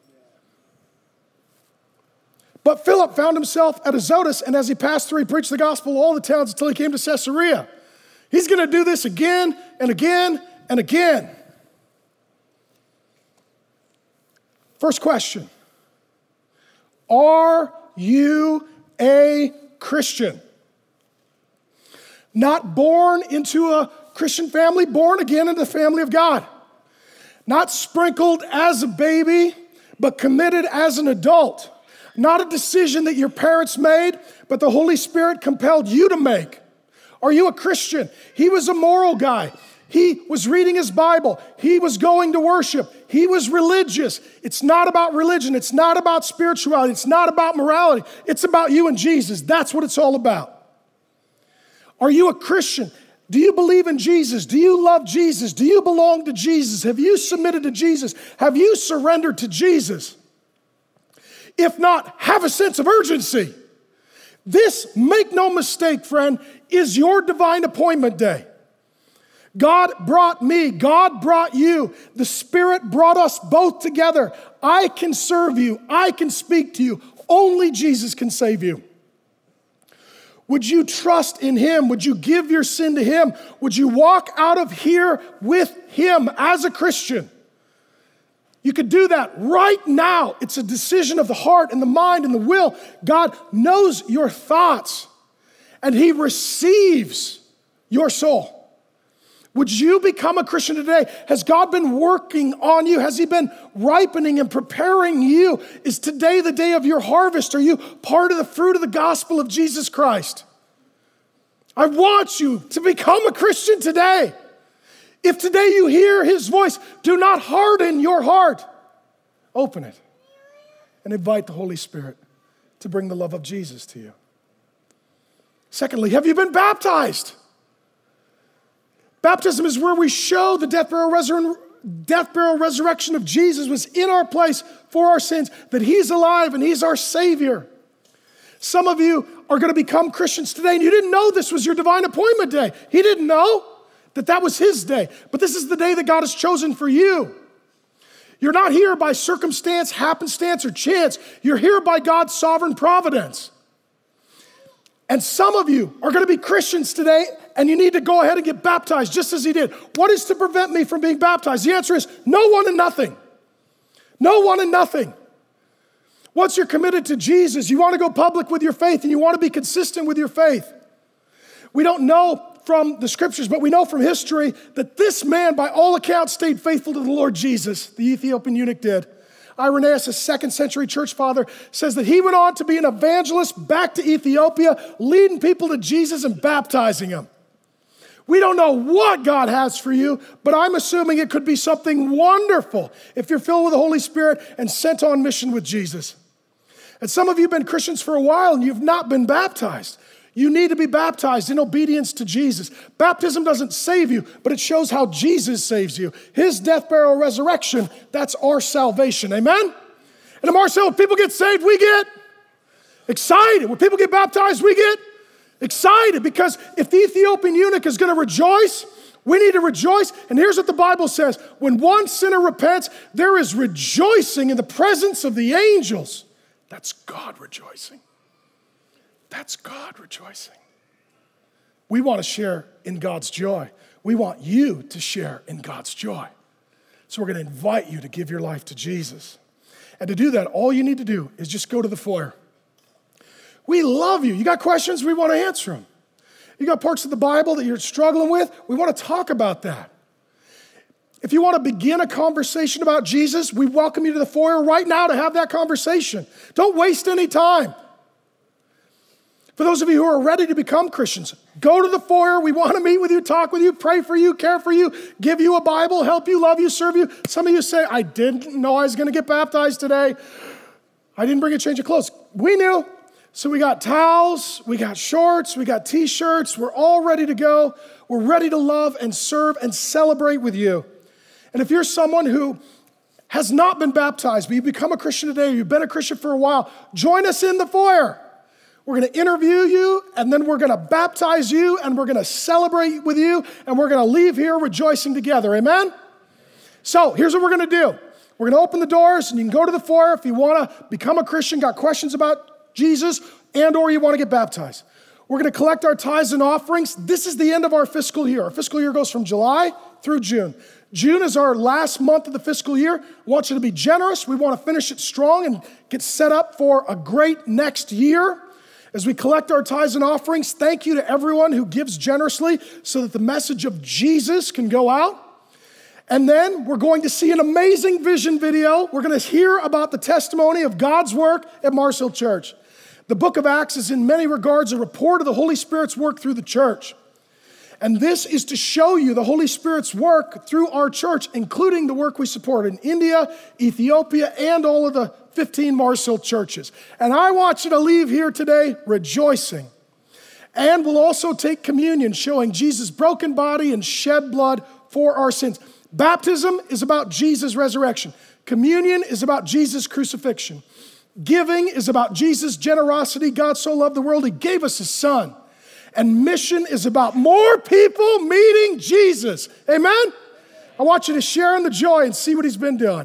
But Philip found himself at Azotus, and as he passed through, he preached the gospel to all the towns until he came to Caesarea. He's going to do this again and again and again. First question. Are you a Christian? Not born into a Christian family, born again into the family of God. Not sprinkled as a baby, but committed as an adult. Not a decision that your parents made, but the Holy Spirit compelled you to make. Are you a Christian? He was a moral guy. He was reading his Bible. He was going to worship. He was religious. It's not about religion. It's not about spirituality. It's not about morality. It's about you and Jesus. That's what it's all about. Are you a Christian? Do you believe in Jesus? Do you love Jesus? Do you belong to Jesus? Have you submitted to Jesus? Have you surrendered to Jesus? If not, have a sense of urgency. This, make no mistake, friend, is your divine appointment day. God brought me. God brought you. The Spirit brought us both together. I can serve you. I can speak to you. Only Jesus can save you. Would you trust in him? Would you give your sin to him? Would you walk out of here with him as a Christian? You could do that right now. It's a decision of the heart and the mind and the will. God knows your thoughts, and he receives your soul. Would you become a Christian today? Has God been working on you? Has he been ripening and preparing you? Is today the day of your harvest? Are you part of the fruit of the gospel of Jesus Christ? I want you to become a Christian today. If today you hear his voice, do not harden your heart. Open it and invite the Holy Spirit to bring the love of Jesus to you. Secondly, have you been baptized? Baptism is where we show the death, burial, resur- death, burial, resurrection of Jesus was in our place for our sins, that he's alive and he's our Savior. Some of you are going to become Christians today, and you didn't know this was your divine appointment day. He didn't know that that was his day, but this is the day that God has chosen for you. You're not here by circumstance, happenstance, or chance. You're here by God's sovereign providence. And some of you are going to be Christians today, and you need to go ahead and get baptized just as he did. What is to prevent me from being baptized? The answer is no one and nothing. No one and nothing. Once you're committed to Jesus, you want to go public with your faith, and you want to be consistent with your faith. We don't know from the scriptures, but we know from history that this man, by all accounts, stayed faithful to the Lord Jesus. The Ethiopian eunuch did. Irenaeus, a second century church father, says that he went on to be an evangelist back to Ethiopia, leading people to Jesus and baptizing them. We don't know what God has for you, but I'm assuming it could be something wonderful if you're filled with the Holy Spirit and sent on mission with Jesus. And some of you have been Christians for a while and you've not been baptized. You need to be baptized in obedience to Jesus. Baptism doesn't save you, but it shows how Jesus saves you. His death, burial, resurrection, that's our salvation. Amen? And in Marcel, when people get saved, we get excited. When people get baptized, we get excited, because if the Ethiopian eunuch is going to rejoice, we need to rejoice. And here's what the Bible says. When one sinner repents, there is rejoicing in the presence of the angels. That's God rejoicing. That's God rejoicing. We want to share in God's joy. We want you to share in God's joy. So we're going to invite you to give your life to Jesus. And to do that, all you need to do is just go to the foyer. We love you. You got questions? We want to answer them. You got parts of the Bible that you're struggling with? We want to talk about that. If you want to begin a conversation about Jesus, we welcome you to the foyer right now to have that conversation. Don't waste any time. For those of you who are ready to become Christians, go to the foyer. We want to meet with you, talk with you, pray for you, care for you, give you a Bible, help you, love you, serve you. Some of you say, I didn't know I was going to get baptized today. I didn't bring a change of clothes. We knew. So we got towels, we got shorts, we got t-shirts. We're all ready to go. We're ready to love and serve and celebrate with you. And if you're someone who has not been baptized, but you've become a Christian today, or you've been a Christian for a while, join us in the foyer. We're going to interview you, and then we're going to baptize you, and we're going to celebrate with you, and we're going to leave here rejoicing together. Amen? So here's what we're going to do. We're going to open the doors, and you can go to the foyer if you want to become a Christian, got questions about Jesus, and or you want to get baptized. We're going to collect our tithes and offerings. This is the end of our fiscal year. Our fiscal year goes from July through June. June is our last month of the fiscal year. I want you to be generous. We want to finish it strong and get set up for a great next year. As we collect our tithes and offerings, thank you to everyone who gives generously so that the message of Jesus can go out. And then we're going to see an amazing vision video. We're going to hear about the testimony of God's work at Mars Hill Church. The book of Acts is in many regards a report of the Holy Spirit's work through the church. And this is to show you the Holy Spirit's work through our church, including the work we support in India, Ethiopia, and all of the fifteen Mars Hill churches. And I want you to leave here today rejoicing. And we'll also take communion, showing Jesus' broken body and shed blood for our sins. Baptism is about Jesus' resurrection. Communion is about Jesus' crucifixion. Giving is about Jesus' generosity. God so loved the world, he gave us his son. And mission is about more people meeting Jesus. Amen? I want you to share in the joy and see what he's been doing.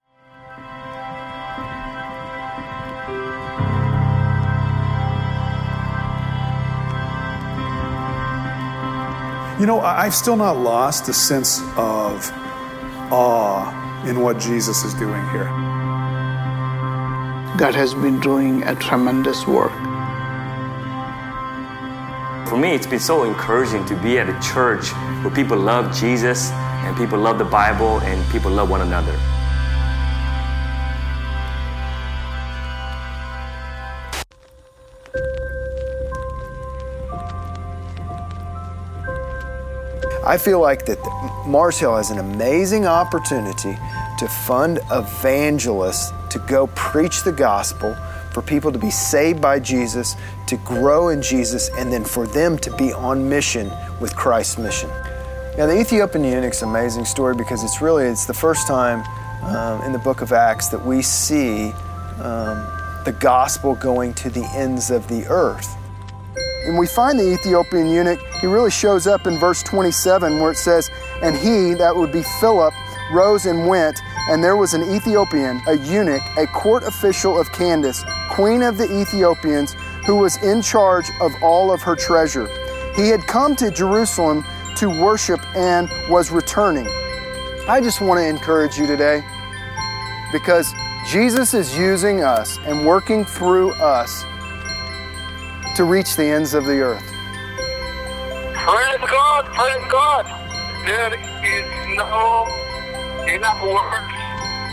You know, I've still not lost a sense of awe in what Jesus is doing here. God has been doing a tremendous work. For me, it's been so encouraging to be at a church where people love Jesus and people love the Bible and people love one another. I feel like that Mars Hill has an amazing opportunity to fund evangelists to go preach the gospel, for people to be saved by Jesus, to grow in Jesus, and then for them to be on mission with Christ's mission. Now, the Ethiopian eunuch's an amazing story because it's really, it's the first time um, in the book of Acts that we see um, the gospel going to the ends of the earth. And we find the Ethiopian eunuch, he really shows up in verse twenty-seven where it says, and he, that would be Philip, rose and went, and there was an Ethiopian, a eunuch, a court official of Candace, queen of the Ethiopians, who was in charge of all of her treasure. He had come to Jerusalem to worship and was returning. I just want to encourage you today, because Jesus is using us and working through us to reach the ends of the earth. Praise God, praise God. There is no enough words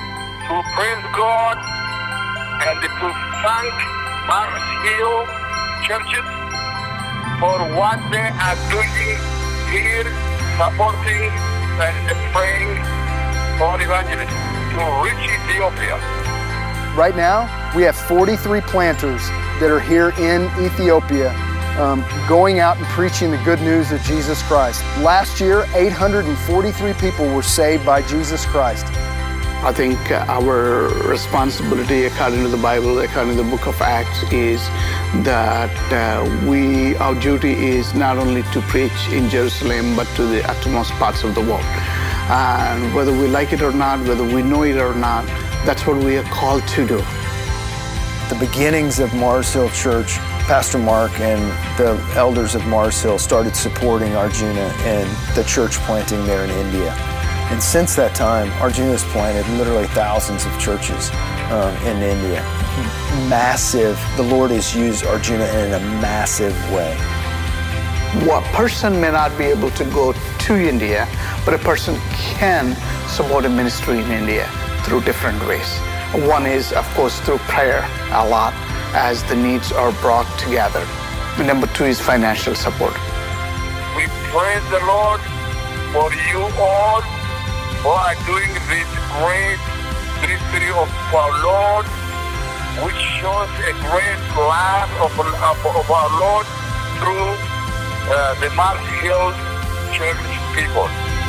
to praise God and to thank Mars Hill churches for what they are doing here, supporting and praying for evangelists to reach Ethiopia. Right now, we have forty-three planters that are here in Ethiopia um, going out and preaching the good news of Jesus Christ. Last year, eight hundred forty-three people were saved by Jesus Christ. I think our responsibility, according to the Bible, according to the book of Acts, is that uh, we, our duty is not only to preach in Jerusalem, but to the uttermost parts of the world. And whether we like it or not, whether we know it or not, that's what we are called to do. The beginnings of Mars Hill Church, Pastor Mark and the elders of Mars Hill started supporting Arjuna and the church planting there in India. And since that time, Arjuna has planted literally thousands of churches um, in India. Massive. The Lord has used Arjuna in a massive way. A person may not be able to go to India, but a person can support a ministry in India through different ways. One is, of course, through prayer a lot as the needs are brought together. And number two is financial support. We praise the Lord for you all who are doing this great ministry of our Lord, which shows a great love of, of, of our Lord through uh, the Mars Hill Church people.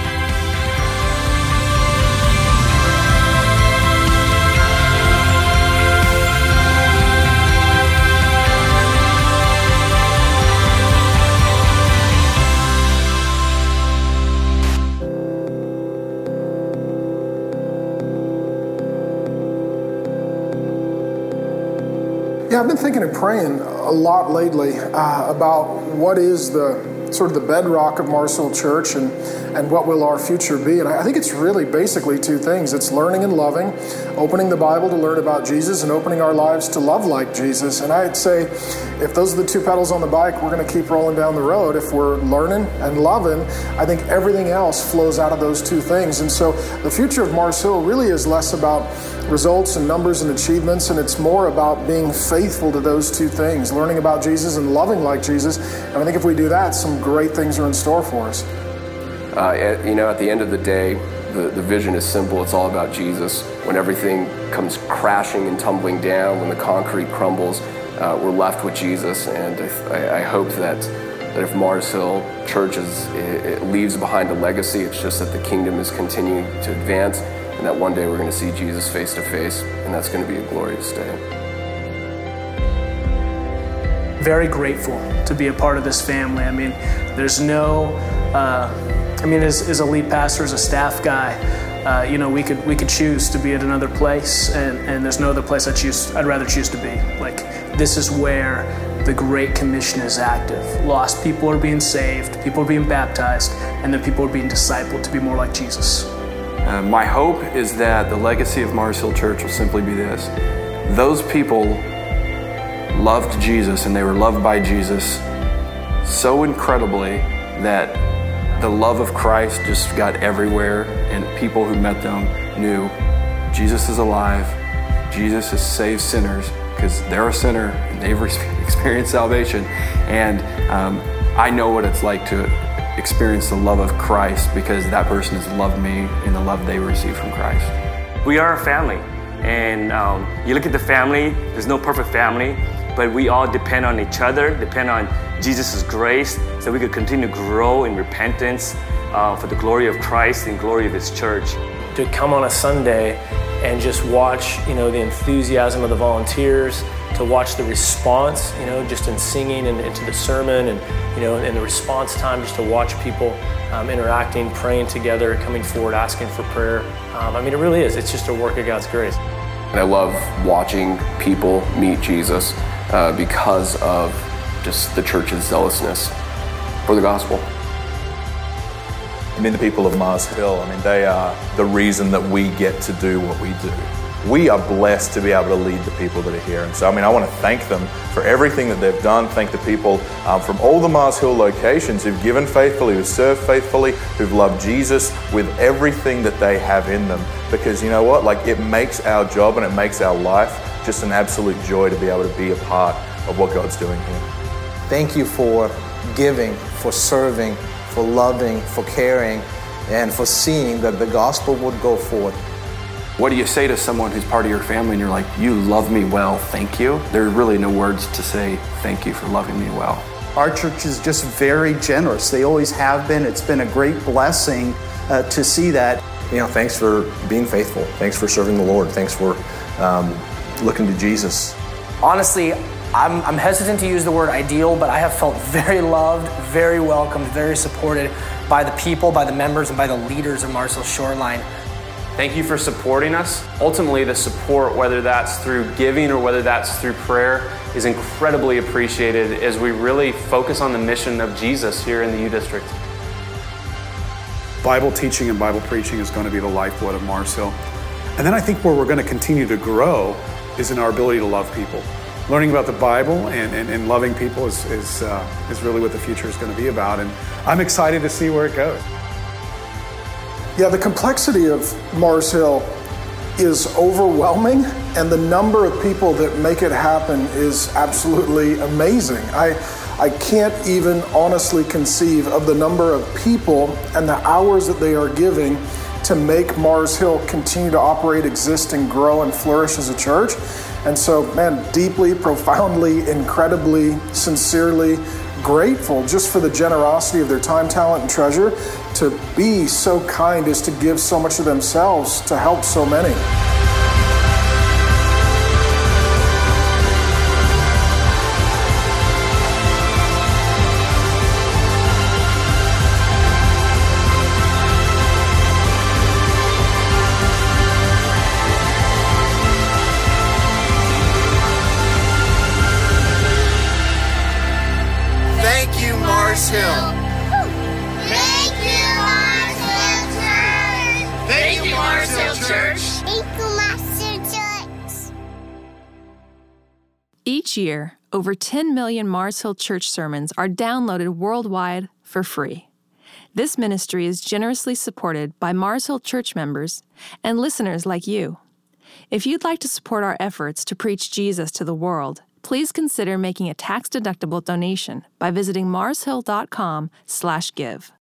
Yeah, I've been thinking and praying a lot lately uh, about what is the sort of the bedrock of Mars Hill Church and, and what will our future be. And I think it's really basically two things. It's learning and loving, opening the Bible to learn about Jesus, and opening our lives to love like Jesus. And I'd say if those are the two pedals on the bike, we're going to keep rolling down the road. If we're learning and loving, I think everything else flows out of those two things. And so the future of Mars Hill really is less about results and numbers and achievements, and it's more about being faithful to those two things, learning about Jesus and loving like Jesus. And I think if we do that, some great things are in store for us. Uh, you know, at the end of the day, the, the vision is simple. It's all about Jesus. When everything comes crashing and tumbling down, when the concrete crumbles, uh, we're left with Jesus. And I, I hope that, that if Mars Hill Church is, it, it leaves behind a legacy, it's just that the kingdom is continuing to advance, and that one day we're going to see Jesus face to face, and that's going to be a glorious day. Very grateful to be a part of this family. I mean, there's no, uh, I mean, as, as a lead pastor, as a staff guy, uh, you know, we could we could choose to be at another place, and, and there's no other place I choose, I'd rather choose to be. Like, this is where the Great Commission is active. Lost people are being saved, people are being baptized, and then people are being discipled to be more like Jesus. Uh, my hope is that the legacy of Mars Hill Church will simply be this. Those people loved Jesus, and they were loved by Jesus so incredibly that the love of Christ just got everywhere, and people who met them knew Jesus is alive, Jesus has saved sinners, because they're a sinner and they've experienced salvation. And um, I know what it's like to experience the love of Christ, because that person has loved me in the love they received from Christ. We are a family, and um, you look at the family, there's no perfect family, but we all depend on each other, depend on Jesus' grace, so we could continue to grow in repentance uh, for the glory of Christ and glory of His church. To come on a Sunday and just watch, you know, the enthusiasm of the volunteers, to watch the response, you know, just in singing and into the sermon, and, you know, in the response time, just to watch people um, interacting, praying together, coming forward, asking for prayer. Um, I mean, it really is. It's just a work of God's grace. And I love watching people meet Jesus uh, because of just the church's zealousness for the gospel. I mean, the people of Mars Hill, I mean, they are the reason that we get to do what we do. we are blessed to be able to lead the people that are here. And so, I mean, I want to thank them for everything that they've done. Thank the people um, from all the Mars Hill locations who've given faithfully, who've served faithfully, who've loved Jesus with everything that they have in them. Because you know what? Like, it makes our job and it makes our life just an absolute joy to be able to be a part of what God's doing here. Thank you for giving, for serving, for loving, for caring, and for seeing that the gospel would go forth. What do you say to someone who's part of your family and you're like, you love me well, thank you? There are really no words to say thank you for loving me well. Our church is just very generous. They always have been. It's been a great blessing uh, to see that. You know, thanks for being faithful. Thanks for serving the Lord. Thanks for um, looking to Jesus. Honestly, I'm, I'm hesitant to use the word ideal, but I have felt very loved, very welcomed, very supported by the people, by the members, and by the leaders of Mars Hill Shoreline. Thank you for supporting us. Ultimately, the support, whether that's through giving or whether that's through prayer, is incredibly appreciated as we really focus on the mission of Jesus here in the U District. Bible teaching and Bible preaching is going to be the lifeblood of Mars Hill. And then I think where we're going to continue to grow is in our ability to love people. Learning about the Bible and, and, and loving people is, is, uh, is really what the future is going to be about. And I'm excited to see where it goes. Yeah, the complexity of Mars Hill is overwhelming, and the number of people that make it happen is absolutely amazing. I, I can't even honestly conceive of the number of people and the hours that they are giving to make Mars Hill continue to operate, exist, and grow and flourish as a church. And so, man, deeply, profoundly, incredibly, sincerely grateful just for the generosity of their time, talent, and treasure to be so kind as to give so much of themselves to help so many. Thank you, Mars Hill. Thank you, Mars Hill Church. Thank you, Mars Hill Church. Thank you, Mars Hill Church. Each year, over ten million Mars Hill Church sermons are downloaded worldwide for free. This ministry is generously supported by Mars Hill Church members and listeners like you. If you'd like to support our efforts to preach Jesus to the world, please consider making a tax-deductible donation by visiting marshill dot com slash give.